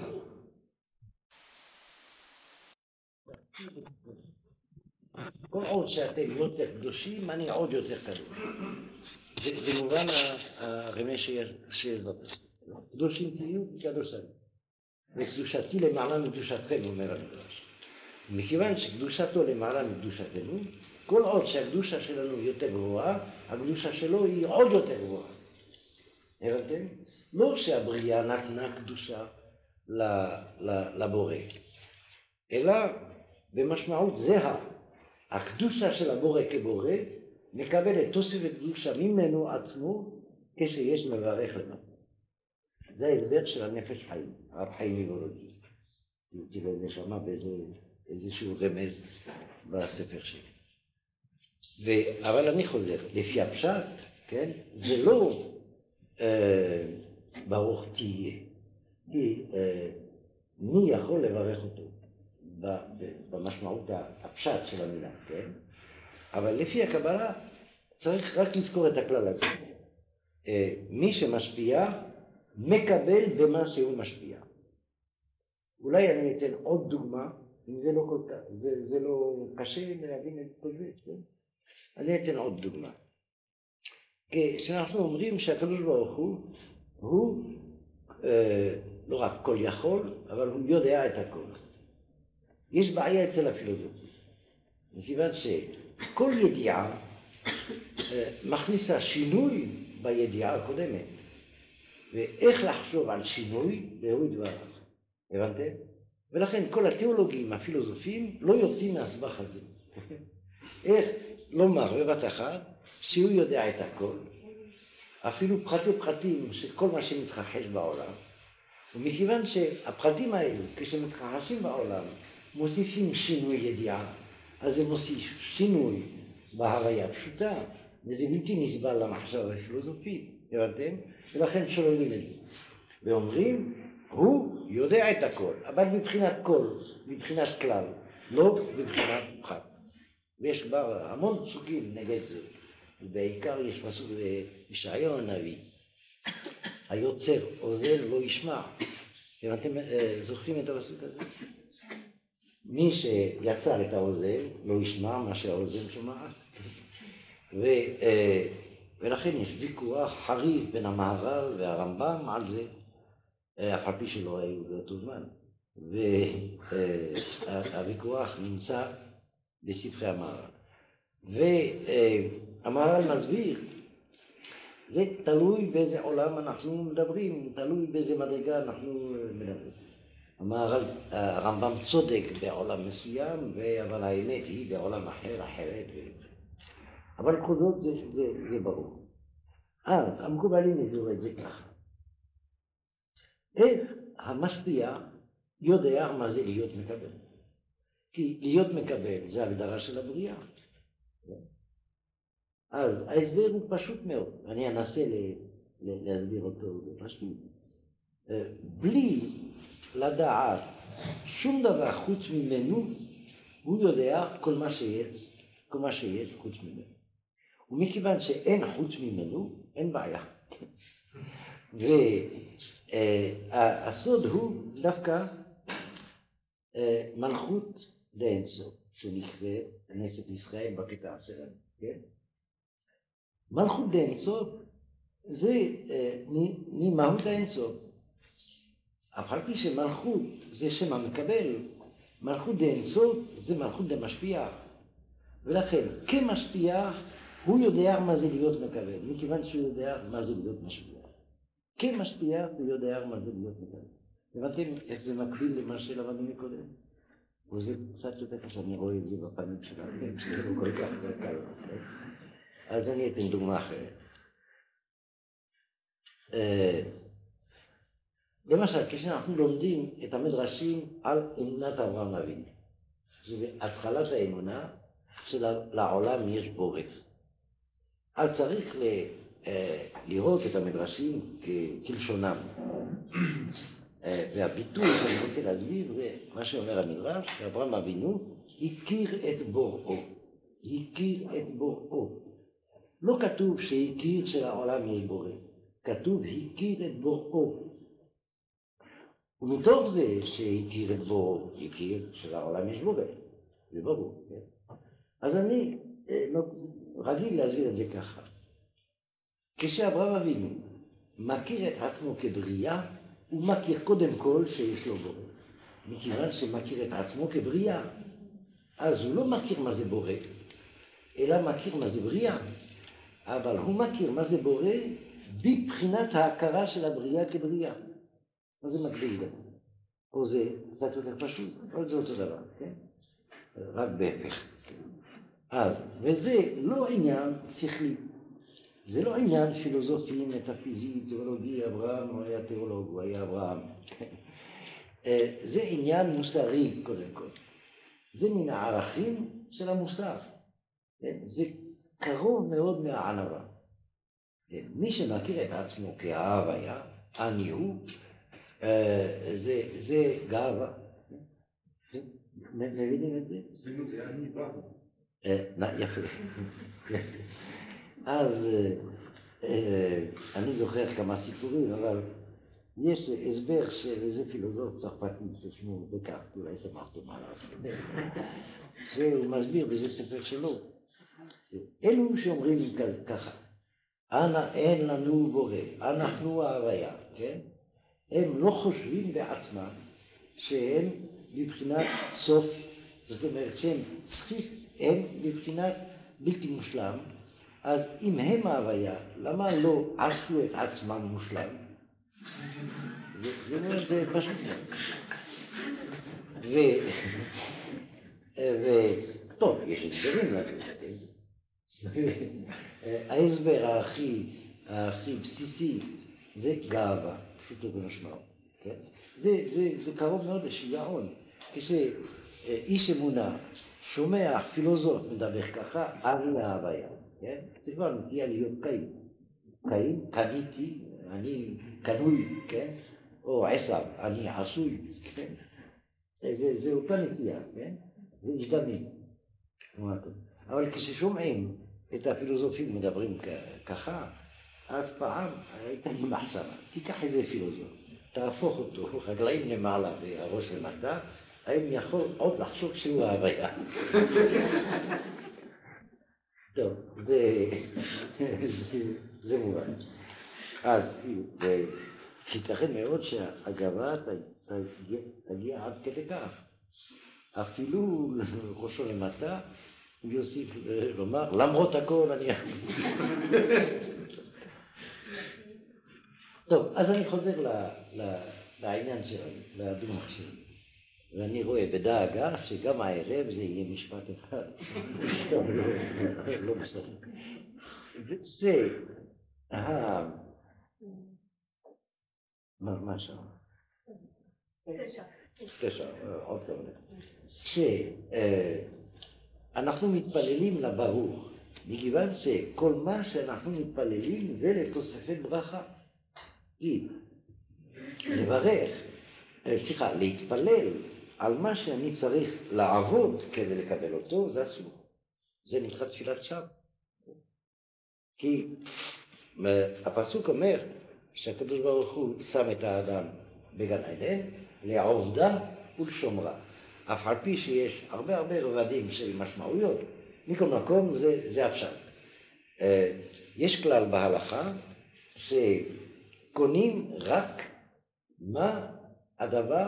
כל עוד שאתם יותר קדושים, אני עוד יותר קדוש. זה, זה מובן הרמז שיש בפסוק. קדושים תהיו כקדוש אני. וקדושתי למעלה מקדושתכם, אומר המדרש. מכיוון שקדושתו למעלה מקדושתנו, כל עוד שהקדושה שלנו יותר גבוהה, הקדושה שלו היא עוד יותר גבוהה. הבנתם? לא שהבריאה נתנה קדושה לבורא, אלא במשמעות זהה. הקדושה של הבורא כבורא מקבלת תוספת קדושה ממנו עצמו כשיש מברך למעלה. זה ההסבר של הנפש חיים, הרב חיים מוולוז'ין. תראה נשמה באיזשהו רמז בספר שלי. ו... אבל אני חוזר, לפי הפשט, כן? זה לא אה, ברוך תהיה, כי אה, מי יכול לברך אותו במשמעות הפשט של המילה, כן? אבל לפי הקבלה צריך רק לזכור את הכלל הזה. אה, מי שמשפיע מקבל במה שהוא משפיע. אולי אני אתן עוד דוגמה, אם זה לא כל כך, זה, זה לא קשה להבין את כל זה, כן? אני אתן עוד דוגמה. כשאנחנו אומרים שהקדוש ברוך הוא, הוא אה, לא רק כל יכול, אבל הוא יודע את הכל. יש בעיה אצל הפילוסופים, מכיוון שכל ידיעה אה, מכניסה שינוי בידיעה הקודמת, ואיך לחשוב על שינוי זהו דבריו. הבנתם? ולכן כל התיאולוגים הפילוסופיים לא יוצאים מהסבך הזה. איך לומר בבת אחת שהוא יודע את הכל, אפילו פרטי פרטים של כל מה שמתרחש בעולם, ומכיוון שהפרטים האלו כשמתרחשים בעולם מוסיפים שינוי ידיעה, אז זה מוסיף שינוי בהוויה פשוטה, וזה בלתי נסבל למחשבה הפילוסופית, הבנתם? ולכן שוללים את זה. ואומרים, הוא יודע את הכל, אבל מבחינת כל, מבחינת כלל, לא מבחינת פחת. ויש כבר המון פסוקים נגד זה, ובעיקר יש פסוק בישעיהו הנביא, היוצר אוזן לא ישמע. אתם זוכרים את הפסוק הזה? מי שיצר את האוזן לא ישמע מה שהאוזן שומעת. ו, ולכן יש ויכוח חריף בין המהר"ל והרמב"ם על זה, אף על פי שלא היו באותו זמן. והוויכוח נמצא בספרי המהר"ל. והמהר"ל מסביר, זה תלוי באיזה עולם אנחנו מדברים, תלוי באיזה מדרגה אנחנו מדברים. המהר"ל, הרמב"ם צודק בעולם מסוים, אבל האמת היא בעולם אחר, אחרת. אבל בכל זאת זה, זה, זה ברור. אז המקובלים הסבירו את זה ככה. איך המשפיע יודע מה זה להיות מקבל? כי להיות מקבל זה הגדרה של הבריאה. אז ההסבר הוא פשוט מאוד, אני אנסה להסביר אותו בפשטות. בלי לדעת שום דבר חוץ ממנו, הוא יודע כל מה שיש, כל מה שיש חוץ ממנו. ומכיוון שאין חוץ ממנו, אין בעיה. והסוד הוא דווקא מלכות דאינסוף, שנקרא כנסת ישראל בקטע שלנו, כן? מלכות דאינסוף זה ממהות האינסוף. אף על פי שמלכות זה שם המקבל, מלכות דאינסוף זה מלכות דמשפיע. ולכן כמשפיע הוא יודע מה זה להיות מקבל, מכיוון שהוא יודע מה זה להיות משפיע. כמשפיע הוא יודע מה זה להיות מקבל. הבנתם איך זה מקביל למה שלמדנו מקודם? וזה קצת יותר קשה, אני רואה את זה בפנים שלנו, שזה לא כל כך קל. אז אני אתן דוגמה אחרת. למשל, כשאנחנו לומדים את המדרשים על אמונת אברהם אבינו, שזה התחלת האמונה שלעולם יש בורא. אז צריך לראות את המדרשים כלשונם. והביטוי שאני רוצה להסביר זה מה שאומר המדרש, שאברהם אבינו הכיר את בוראו. הכיר את בוראו. לא כתוב שהכיר שלעולם יש בורא. כתוב הכיר את בוראו. ומתוך זה שהכיר את בוראו, הכיר שלעולם יש בורא. זה ברור. אז אני רגיל להסביר את זה ככה. כשאברהם אבינו מכיר את עצמו כבריאה, הוא מכיר קודם כל שיש לו בורא. מכיוון שמכיר את עצמו כבריאה, אז הוא לא מכיר מה זה בורא, אלא מכיר מה זה בריאה. אבל הוא מכיר מה זה בורא בבחינת ההכרה של הבריאה כבריאה. מה זה מקביל גם? או זה קצת יותר פשוט, אבל זה אותו דבר, כן? רק בהפך. אז, וזה לא עניין שכלי. זה לא עניין פילוסופי, מטאפיזי, תיאולוגי, אברהם, הוא היה תיאולוג, הוא היה אברהם. זה עניין מוסרי, קודם כל. זה מן הערכים של המוסר. זה קרוב מאוד מהענווה. מי שמכיר את עצמו כהוויה, אני הוא, זה, זה גאווה. מבינים את זה? אצלנו זה עניבה. יפה. אז אני זוכר כמה סיפורים, אבל יש הסבר של איזה פילוסוף צרפתי ששמו דקארט, אולי שמעתם עליו. שהוא מסביר בזה ספר שלו. אלו שאומרים ככה, אנא אין לנו בורא, אנחנו ההוויה, כן? הם לא חושבים בעצמם שהם מבחינת סוף, זאת אומרת שהם צריכים, הם מבחינת בלתי מושלם, אז אם הם ההוויה, למה לא עשו את עצמם מושלם? זה פשוט מאוד. וטוב, יש הסברים לזה. ההסבר הכי, הכי בסיסי זה גאווה, פשוטו במשמעות. זה קרוב מאוד לשיגעון. כשאיש אמונה שומע פילוסוף מדבר ככה, אני ההוויה. זה כבר נטייה להיות קיים. קיים, קניתי, אני קנוי, כן? או עשב, אני עשוי, כן? זה, זה אותה נטייה, כן? זה הזדמנים. אבל כששומעים את הפילוסופים מדברים ככה, אז פעם הייתה לי מחשבה, תיקח איזה פילוסוף, תהפוך אותו, רגליים למעלה והראש למטה, האם יכול עוד לחשוב שהוא ההוויה? טוב, זה, זה, זה מובן. אז ייתכן מאוד שהגאווה תגיע עד כדי כך. אפילו ראשו למטה, הוא יוסיף לומר, למרות הכל אני... טוב, אז אני חוזר לעניין שלנו, לדוגמה שלנו. ואני רואה בדאגה שגם הערב זה יהיה משפט אחד. לא בסדר. זה, מה שם? תשע, עוד כמה. שאנחנו מתפללים לברוך, מכיוון שכל מה שאנחנו מתפללים זה לתוספת ברכה. כי לברך, סליחה, להתפלל על מה שאני צריך לעבוד כדי לקבל אותו, זה אסור. זה נקרא תפילת שווא. כי הפסוק אומר שהקדוש ברוך הוא שם את האדם בגן עדן לעובדה ולשומרה. אף על פי שיש הרבה הרבה רבדים של משמעויות, מכל מקום זה, זה הפשט. יש כלל בהלכה שקונים רק מה הדבר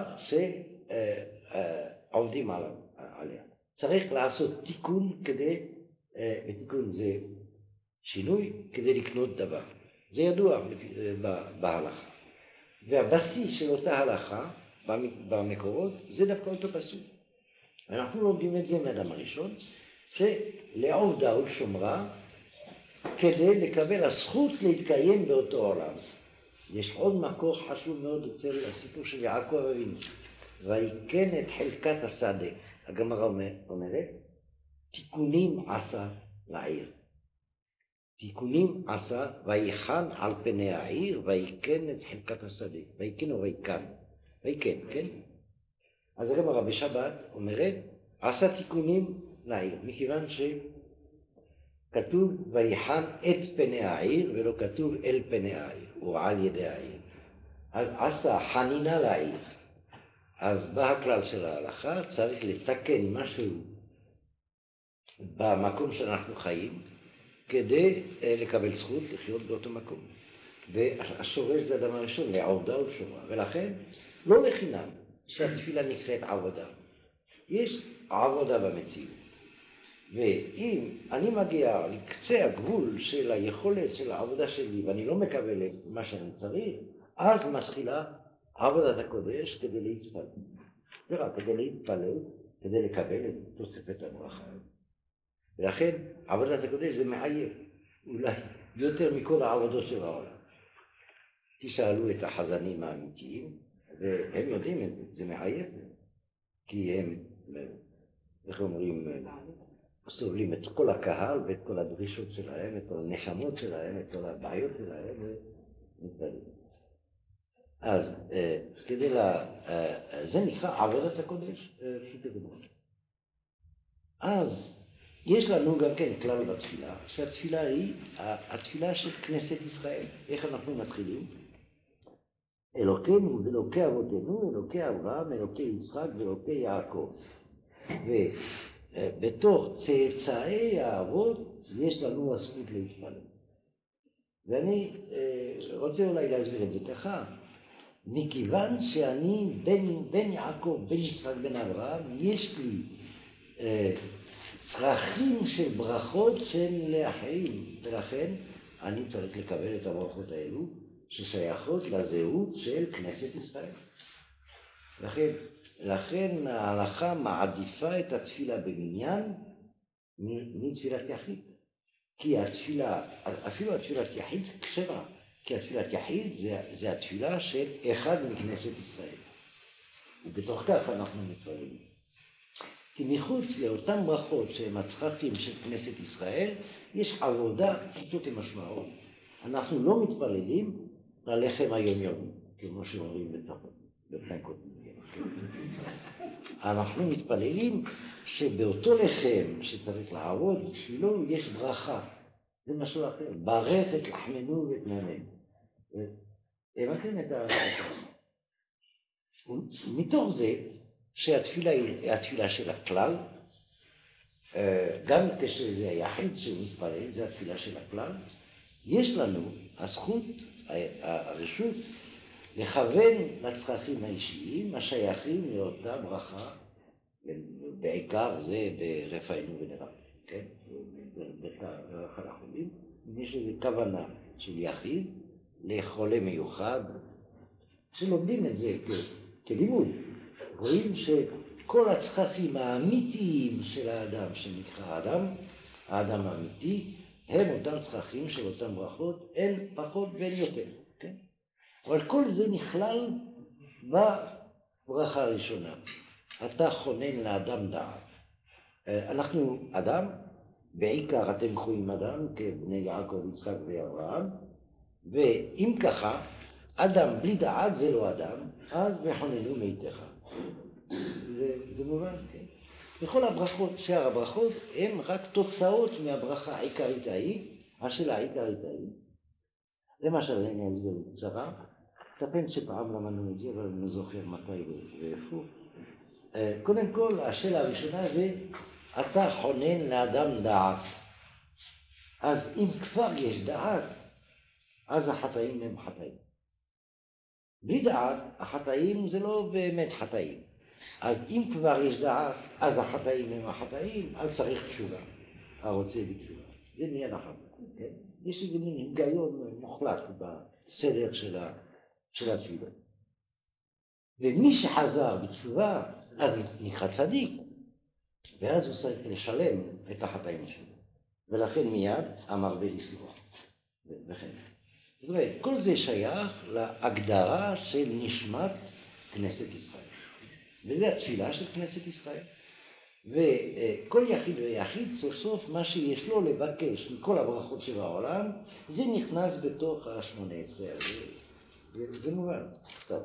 שעובדים עליה. צריך לעשות תיקון כדי, ותיקון זה שינוי כדי לקנות דבר. זה ידוע בהלכה. והבסיס של אותה הלכה במקורות זה דווקא אותו פסוק. אנחנו לומדים את זה מהאדם הראשון, שלעובדה ולשומרה כדי לקבל הזכות להתקיים באותו עולם. יש עוד מקור חשוב מאוד אצל הסיפור של יעקב אבינו. ויקן את חלקת השדה. הגמרא אומרת, תיקונים עשה לעיר. תיקונים עשה ויחן על פני העיר ויקן את חלקת השדה. ויקן או ויקן? ויקן, כן? אז הגמרא בשבת אומרת, עשה תיקונים לעיר, מכיוון שכתוב ויחן את פני העיר ולא כתוב אל פני העיר או על ידי העיר. אז עשה חנינה לעיר. אז בא הכלל של ההלכה, צריך לתקן משהו במקום שאנחנו חיים כדי לקבל זכות לחיות באותו מקום. והשורש זה אדם הראשון, לעובדה ולשומרה. ולכן לא לחינם שהתפילה נקראת עבודה. יש עבודה במציאות. ואם אני מגיע לקצה הגבול של היכולת של העבודה שלי ואני לא מקבל את מה שאני צריך, אז מתחילה עבודת הקודש כדי להתפלל. ורק כדי להתפלל, כדי לקבל את תוספת הברכה. ולכן עבודת הקודש זה מעייף, אולי יותר מכל העבודות של העולם. תשאלו את החזנים האמיתיים, והם יודעים את זה, זה מעייף, כי הם, איך אומרים, סובלים את כל הקהל ואת כל הדרישות שלהם, את כל הנשמות שלהם, את כל הבעיות שלהם, ומתפללים. אז כדי לה, זה נקרא עבודת הקודש, פשוט הגמרא. אז יש לנו גם כן כלל בתפילה, שהתפילה היא התפילה של כנסת ישראל. איך אנחנו מתחילים? אלוקינו ואלוקי אבותינו, אלוקי אברהם, אלוקי יצחק ואלוקי יעקב. ובתוך צאצאי האבות יש לנו הזכות להתפלל. ואני רוצה אולי להסביר את זה ככה. מכיוון שאני בן, בן יעקב, בן יצחק, בן אברהם, יש לי אה, צרכים של ברכות של לאחרים, ולכן אני צריך לקבל את הברכות האלו ששייכות לזהות של כנסת ישראל. לכן, לכן ההלכה מעדיפה את התפילה במניין מתפילת יחיד. כי התפילה, אפילו התפילת יחיד כשרה. כי התפילת יחיד זה, זה התפילה של אחד מכנסת ישראל. ובתוך כך אנחנו מתפללים. כי מחוץ לאותם ברכות שהם הצרכים של כנסת ישראל, יש עבודה פשוט ומשמעות. אנחנו לא מתפללים ללחם היומיומי, כמו שאומרים בפני קודמים. אנחנו מתפללים שבאותו לחם שצריך לעבוד, בשבילו יש ברכה. זה משהו אחר. ברך את לחמנו ואת נמנו. הבנתם את ה... מתוך זה שהתפילה היא התפילה של הכלל, גם כשזה היחיד שמתפלל, זה התפילה של הכלל, יש לנו הזכות, הרשות, לכוון לצרכים האישיים השייכים לאותה ברכה, בעיקר זה ברפאנו ונראה, כן? ברכה לחולים, יש איזו כוונה של יחיד לחולה מיוחד, כשלומדים את זה כלימוד, רואים שכל הצרכים האמיתיים של האדם, שנקרא האדם, האדם האמיתי, הם אותם צרכים של אותם ברכות, אין פחות ואין יותר, כן? אבל כל זה נכלל בברכה הראשונה. אתה חונן לאדם דעת. אנחנו אדם, בעיקר אתם קרואים אדם, כבני יעקב, יצחק ואברהם, ואם ככה, אדם בלי דעת זה לא אדם, אז וחוננו מיתך. זה, זה מובן, כן? וכל הברכות, שאר הברכות, הן רק תוצאות מהברכה העיקרית ההיא, השאלה העיקרית ההיא. למשל, אני אסביר בקצרה, תפן שפעם למדנו את זה, אבל אני לא זוכר מתי ואיפה. קודם כל, השאלה הראשונה זה, אתה חונן לאדם דעת. אז אם כבר יש דעת, אז החטאים הם חטאים. בלי דעת, החטאים זה לא באמת חטאים. אז אם כבר יש דעת, אז החטאים הם החטאים, אז צריך תשובה. הרוצה בתשובה. זה מיד אחת. כן? יש איזה מין היגיון מוחלט בסדר של, ה... של התפילה. ומי שחזר בתשובה, אז נקרא צדיק. ואז הוא צריך לשלם את החטאים שלו. ולכן מיד אמר ולסלוח. וכן. זאת אומרת, כל זה שייך להגדרה של נשמת כנסת ישראל. וזה התפילה של כנסת ישראל. וכל יחיד ויחיד סוף סוף מה שיש לו לבקש מכל הברכות של העולם, זה נכנס בתוך ה-שמונה עשרה. זה, זה מובן. טוב.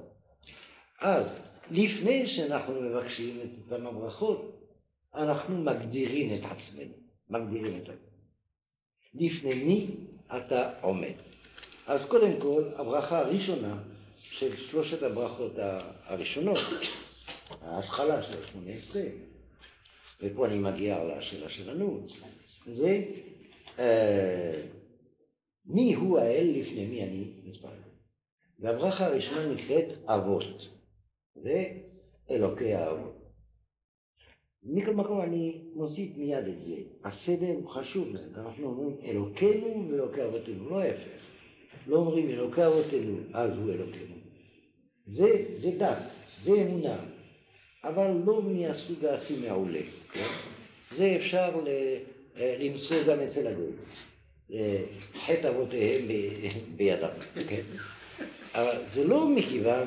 אז לפני שאנחנו מבקשים את אותם הברכות, אנחנו מגדירים את עצמנו. מגדירים את עצמנו. לפני מי אתה עומד. אז קודם כל, הברכה הראשונה של שלושת הברכות הראשונות, ההתחלה של ה-שמונה עשרה, ופה אני מגיע לשאלה שלנו, זה אה, מי הוא האל לפני מי אני מתפלל. והברכה הראשונה נקראת אבות, ואלוקי האבות. מכל מקום אני מוסיף מיד את זה, הסדר הוא חשוב, אנחנו אומרים אלוקינו ואלוקי אבותינו, לא ההפך. לא אומרים אלוקי אבותינו, אז הוא אלוקינו. זה, זה דת, זה אמונה, אבל לא מהסוג הכי מעולה. כן? זה אפשר ל, למצוא גם אצל הגויים. חטא אבותיהם בידם. כן? אבל זה לא מכיוון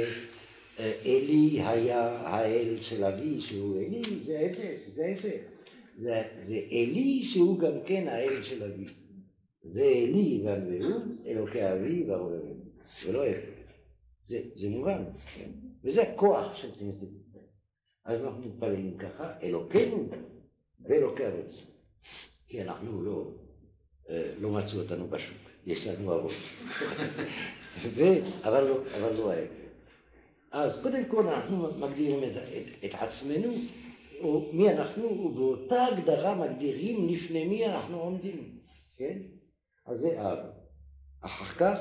שאלי היה האל של אבי, שהוא אלי, זה ההפך, זה ההפך. זה, זה אלי שהוא גם כן האל של אבי. זה אלי והנבאות, אלוקי אבי והעולמים, ולא ההפך. זה, זה מובן, כן? וזה הכוח של כנסת ישראל. אז אנחנו מתפללים ככה, אלוקינו ואלוקי אבותינו. כי אנחנו לא, לא מצאו אותנו בשוק, יש לנו אבות. ו... אבל לא, אבל לא ההפך. אז קודם כל אנחנו מגדירים את, את, את עצמנו, או מי אנחנו, ובאותה הגדרה מגדירים לפני מי אנחנו עומדים, כן? אז זה אב. אחר כך,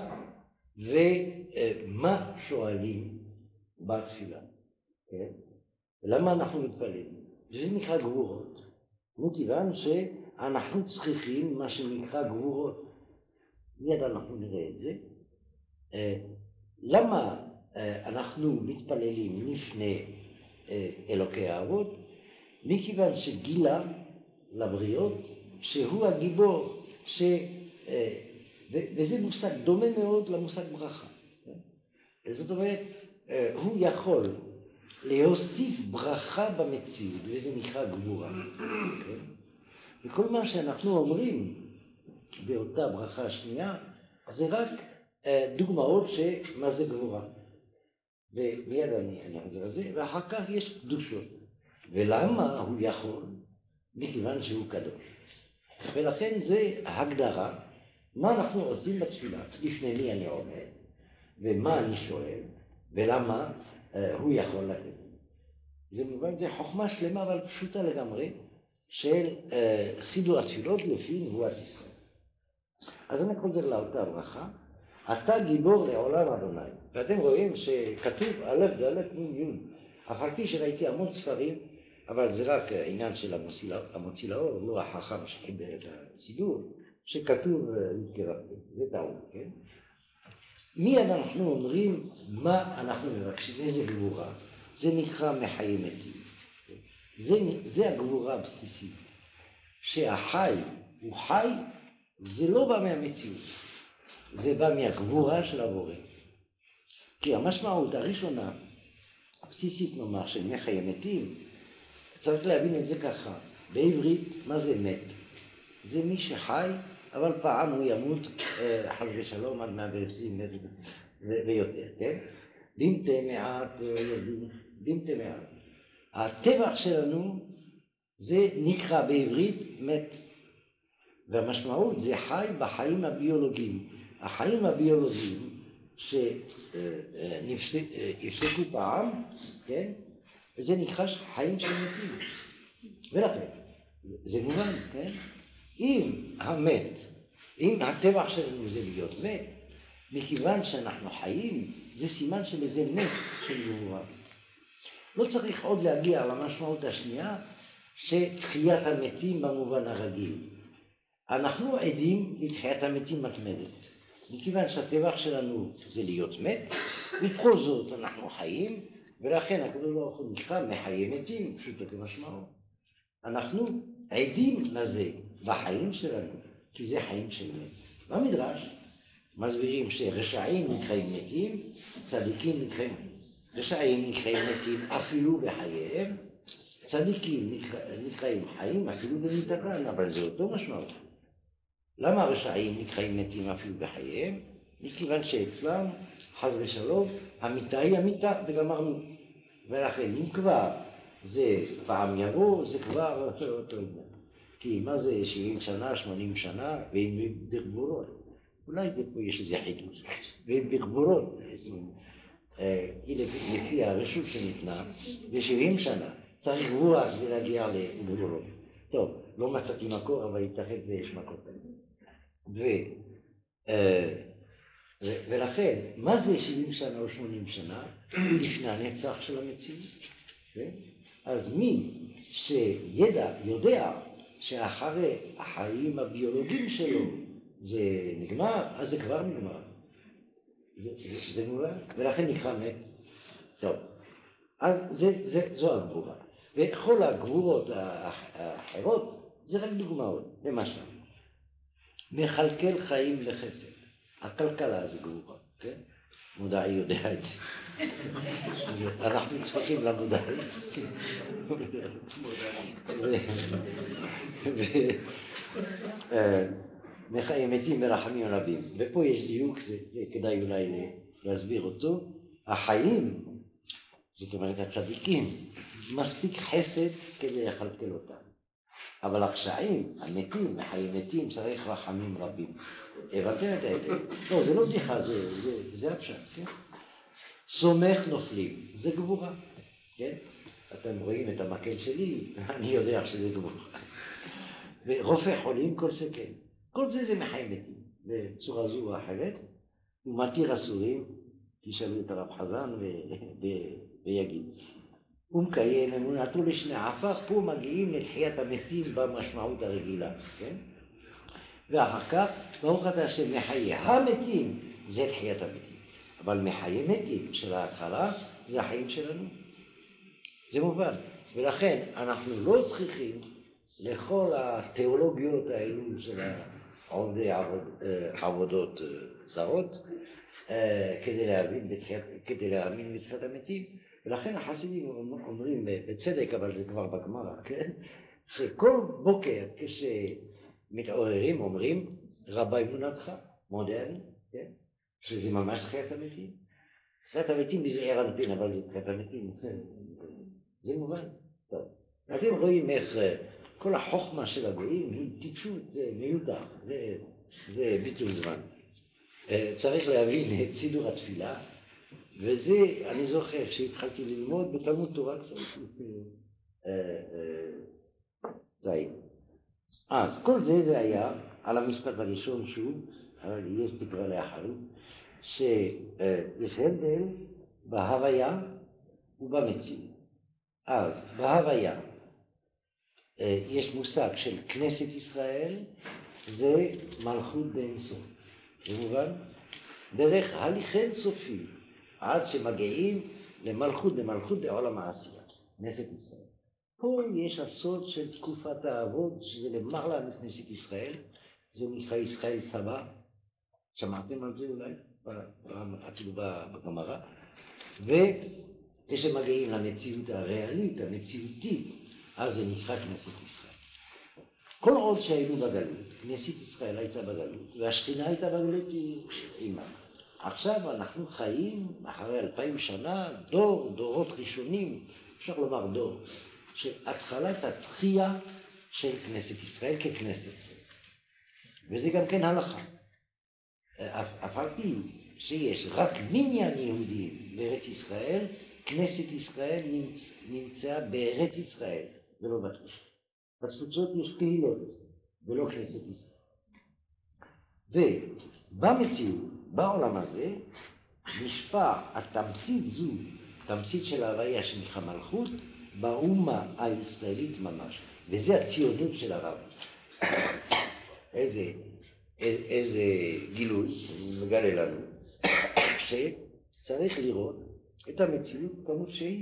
ומה שואלים בתפילה, כן? למה אנחנו מתפללים? זה נקרא גבורות. מכיוון שאנחנו צריכים מה שנקרא גבורות. מיד אנחנו נראה את זה. למה אנחנו מתפללים לפני אלוקי האבות? מכיוון שגילה לבריות שהוא הגיבור, ש... וזה מושג דומה מאוד למושג ברכה. זאת אומרת, הוא יכול להוסיף ברכה במציאות, וזה נקרא גבורה. וכל מה שאנחנו אומרים באותה ברכה השנייה, זה רק דוגמאות שמה זה גבורה. ומיד אני, אני חוזר על זה, ואחר כך יש קדושות. ולמה הוא יכול? מכיוון שהוא קדוש. ולכן זה הגדרה, מה אנחנו עושים בתפילה, לפני מי אני עומד, ומה אני שואל, ולמה אה, הוא יכול לתת. זה מובן, זה חוכמה שלמה, אבל פשוטה לגמרי, של אה, סידור התפילות לפי נבואת ישראל. אז אני חוזר לאותה ברכה, אתה גיבור לעולם אדוני. ואתם רואים שכתוב א' ד' נ' י'. אחרתי שראיתי המון ספרים, אבל זה רק עניין של המוציא לאור, לא החכם שחיבר את הסידור, שכתוב להתקרב, זה טעות, כן? מיד אנחנו אומרים מה אנחנו מבקשים, איזה גבורה. זה נקרא מחיים מתים. זה, זה הגבורה הבסיסית. שהחי הוא חי, זה לא בא מהמציאות. זה בא מהגבורה של הבורא. כי המשמעות הראשונה, הבסיסית נאמר, של מחיים מתים, צריך להבין את זה ככה. בעברית, מה זה מת? זה מי שחי, אבל פעם הוא ימות, חס ושלום, עד מאה ועשרים ויותר, כן? במתי מעט, במתי מעט. הטבח שלנו, זה נקרא בעברית מת. והמשמעות זה חי בחיים הביולוגיים. החיים הביולוגיים שהפסקו פעם, כן? זה נקרא חיים של מתים. ולכן, זה מובן, כן? אם המת, אם הטבח שלנו זה להיות מת, מכיוון שאנחנו חיים, זה סימן של איזה נס של גבורה. לא צריך עוד להגיע למשמעות השנייה, שתחיית המתים במובן הרגיל. אנחנו עדים לתחיית המתים מתמדת. מכיוון שהטבח שלנו זה להיות מת, ובכל זאת אנחנו חיים, ולכן הקדוש ברוך הוא נקרא מחיים מתים, פשוטו כמשמעו. אנחנו עדים לזה בחיים שלנו, כי זה חיים של מת. במדרש מסבירים שרשעים נקראים מתים, צדיקים נקראים, רשעים נקראים מתים אפילו בחייהם, צדיקים נקראים חיים אפילו במיתתם, אבל זה אותו משמעות. למה רשעים נקראים מתים אפילו בחייהם? מכיוון שאצלם, חס ושלום, המיתה היא המיתה וגמרנו. ולכן אם כבר זה פעם יבוא, זה כבר אותו עניין. כי מה זה שבעים שנה, שמונים שנה, ואם בגבורות. אולי זה פה יש איזה חידוש. ואם בגבורות, לפי הרשות שניתנה, ב-שבעים שנה צריך גבורה כדי להגיע לגבורות. טוב, לא מצאתי מקור, אבל ייתכן ויש מקור. ו, ו, ולכן, מה זה שבעים שנה או שמונים שנה? לפני הנצח של המציאות. אז מי שידע, יודע שאחרי החיים הביולוגיים שלו זה נגמר, אז זה כבר נגמר. זה, זה, זה נורא, ולכן נקרא מת. טוב, אז זה, זה, זו הגבורה. וכל הגבורות האחרות זה רק דוגמאות, למשל. מכלכל חיים וחסד. הכלכלה זה גבורה, כן? מודעי יודע את זה. אנחנו צריכים למודעי. מחיים מתים מרחמים רבים. ופה יש דיוק, כדאי אולי להסביר אותו. החיים, זאת אומרת הצדיקים, מספיק חסד כדי לכלכל אותם. אבל הרשעים, המתים, החיים מתים, צריך רחמים רבים. הבנתם את ההבדל? לא, זה לא בדיחה, זה, זה, זה הפשט, כן? סומך נופלים, זה גבורה, כן? אתם רואים את המקל שלי, אני יודע שזה גבורה. ורופא חולים, כל שכן. כל זה זה מחיים מתים, בצורה זו או אחרת. הוא מתיר אסורים, תשאלו את הרב חזן ויגיד. הוא מקיים אמונתו לשני עפר, פה מגיעים לתחיית המתים במשמעות הרגילה, כן? ואחר כך, ברוך אתה השם מחיי המתים, זה תחיית המתים. אבל מחיי מתים של ההתחלה, זה החיים שלנו. זה מובן. ולכן אנחנו לא צריכים לכל התיאולוגיות האלו של עובדי עבוד, עבודות זרות, כדי להבין, כדי להאמין בתחיית המתים. ולכן החסידים אומרים בצדק, אבל זה כבר בגמרא, כן? שכל בוקר כשמתעוררים אומרים רבה אמונתך, מודה אני, כן? שזה ממש תחיית המתים. תחיית המתים בזעיר אנפין, אבל זה תחיית המתים, זה מובן. טוב. אתם רואים איך כל החוכמה של הגויים היא טיפשות, זה מיותר, זה, זה ביטול זמן. צריך להבין את סידור התפילה, וזה, אני זוכר שהתחלתי ללמוד בתלמוד תורה זין. אז כל זה זה היה על המשפט הראשון שוב, אבל יש תקווה לאחרות, שיש הבדל בהוויה ובמציאות. אז בהוויה יש מושג של כנסת ישראל, זה מלכות באינסוף. זה מובן? דרך הליך אינסופי, עד שמגיעים למלכות, למלכות בעולם העשייה, כנסת ישראל. פה יש הסוד של תקופת האבות, שזה למעלה מכנסת ישראל, זה נקרא ישראל סבא, שמעתם על זה אולי, אפילו בגמרא, וכשמגיעים למציאות הריאלית, המציאותית, אז זה נקרא כנסת ישראל. כל עוד שהיינו בגלות, כנסת ישראל הייתה בגלות, והשכינה הייתה בגלות עימה. עכשיו אנחנו חיים אחרי אלפיים שנה, דור, דורות ראשונים, אפשר לומר דור, שהתחלת התחייה של כנסת ישראל ככנסת. וזה גם כן הלכה. אף על פי שיש רק מניין יהודים בארץ ישראל, כנסת ישראל נמצ... נמצאה בארץ ישראל, ולא בתפוצות. בתפוצות יש קהילות, ולא כנסת ישראל. ובמציאות, בעולם הזה, נשפע התמצית זו, תמצית של ההוויה שנקרא מלכות, באומה הישראלית ממש. וזה הציונות של הרב. איזה, איזה גילוי, מגלה לנו, שצריך לראות את המציאות כמות שהיא.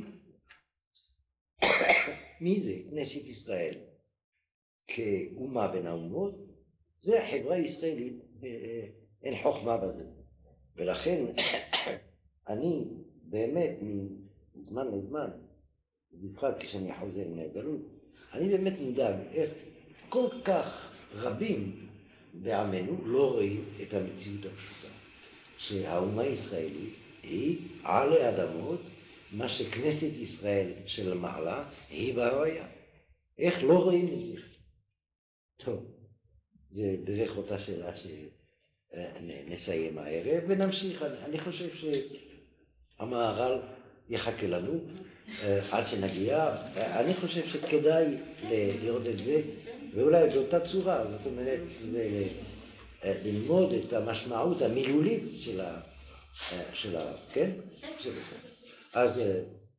מי זה? כנסת ישראל. כאומה בין האומות, זה החברה הישראלית, אין חוכמה בזה. ולכן אני באמת מזמן לזמן, בפרט כשאני חוזר מהגלות, אני באמת מודאג איך כל כך רבים בעמנו לא רואים את המציאות הפשוטה. שהאומה הישראלית היא עלי אדמות, מה שכנסת ישראל של המעלה היא בהוויה. איך לא רואים את זה? טוב, זה בערך אותה שאלה שנסיים הערב ונמשיך. אני חושב שהמהר"ל יחכה לנו עד שנגיע. אני חושב שכדאי לראות את זה, ואולי באותה צורה, זאת אומרת, ללמוד את המשמעות המילולית של ה... כן? אז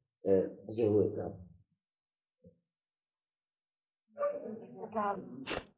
זהו את ה...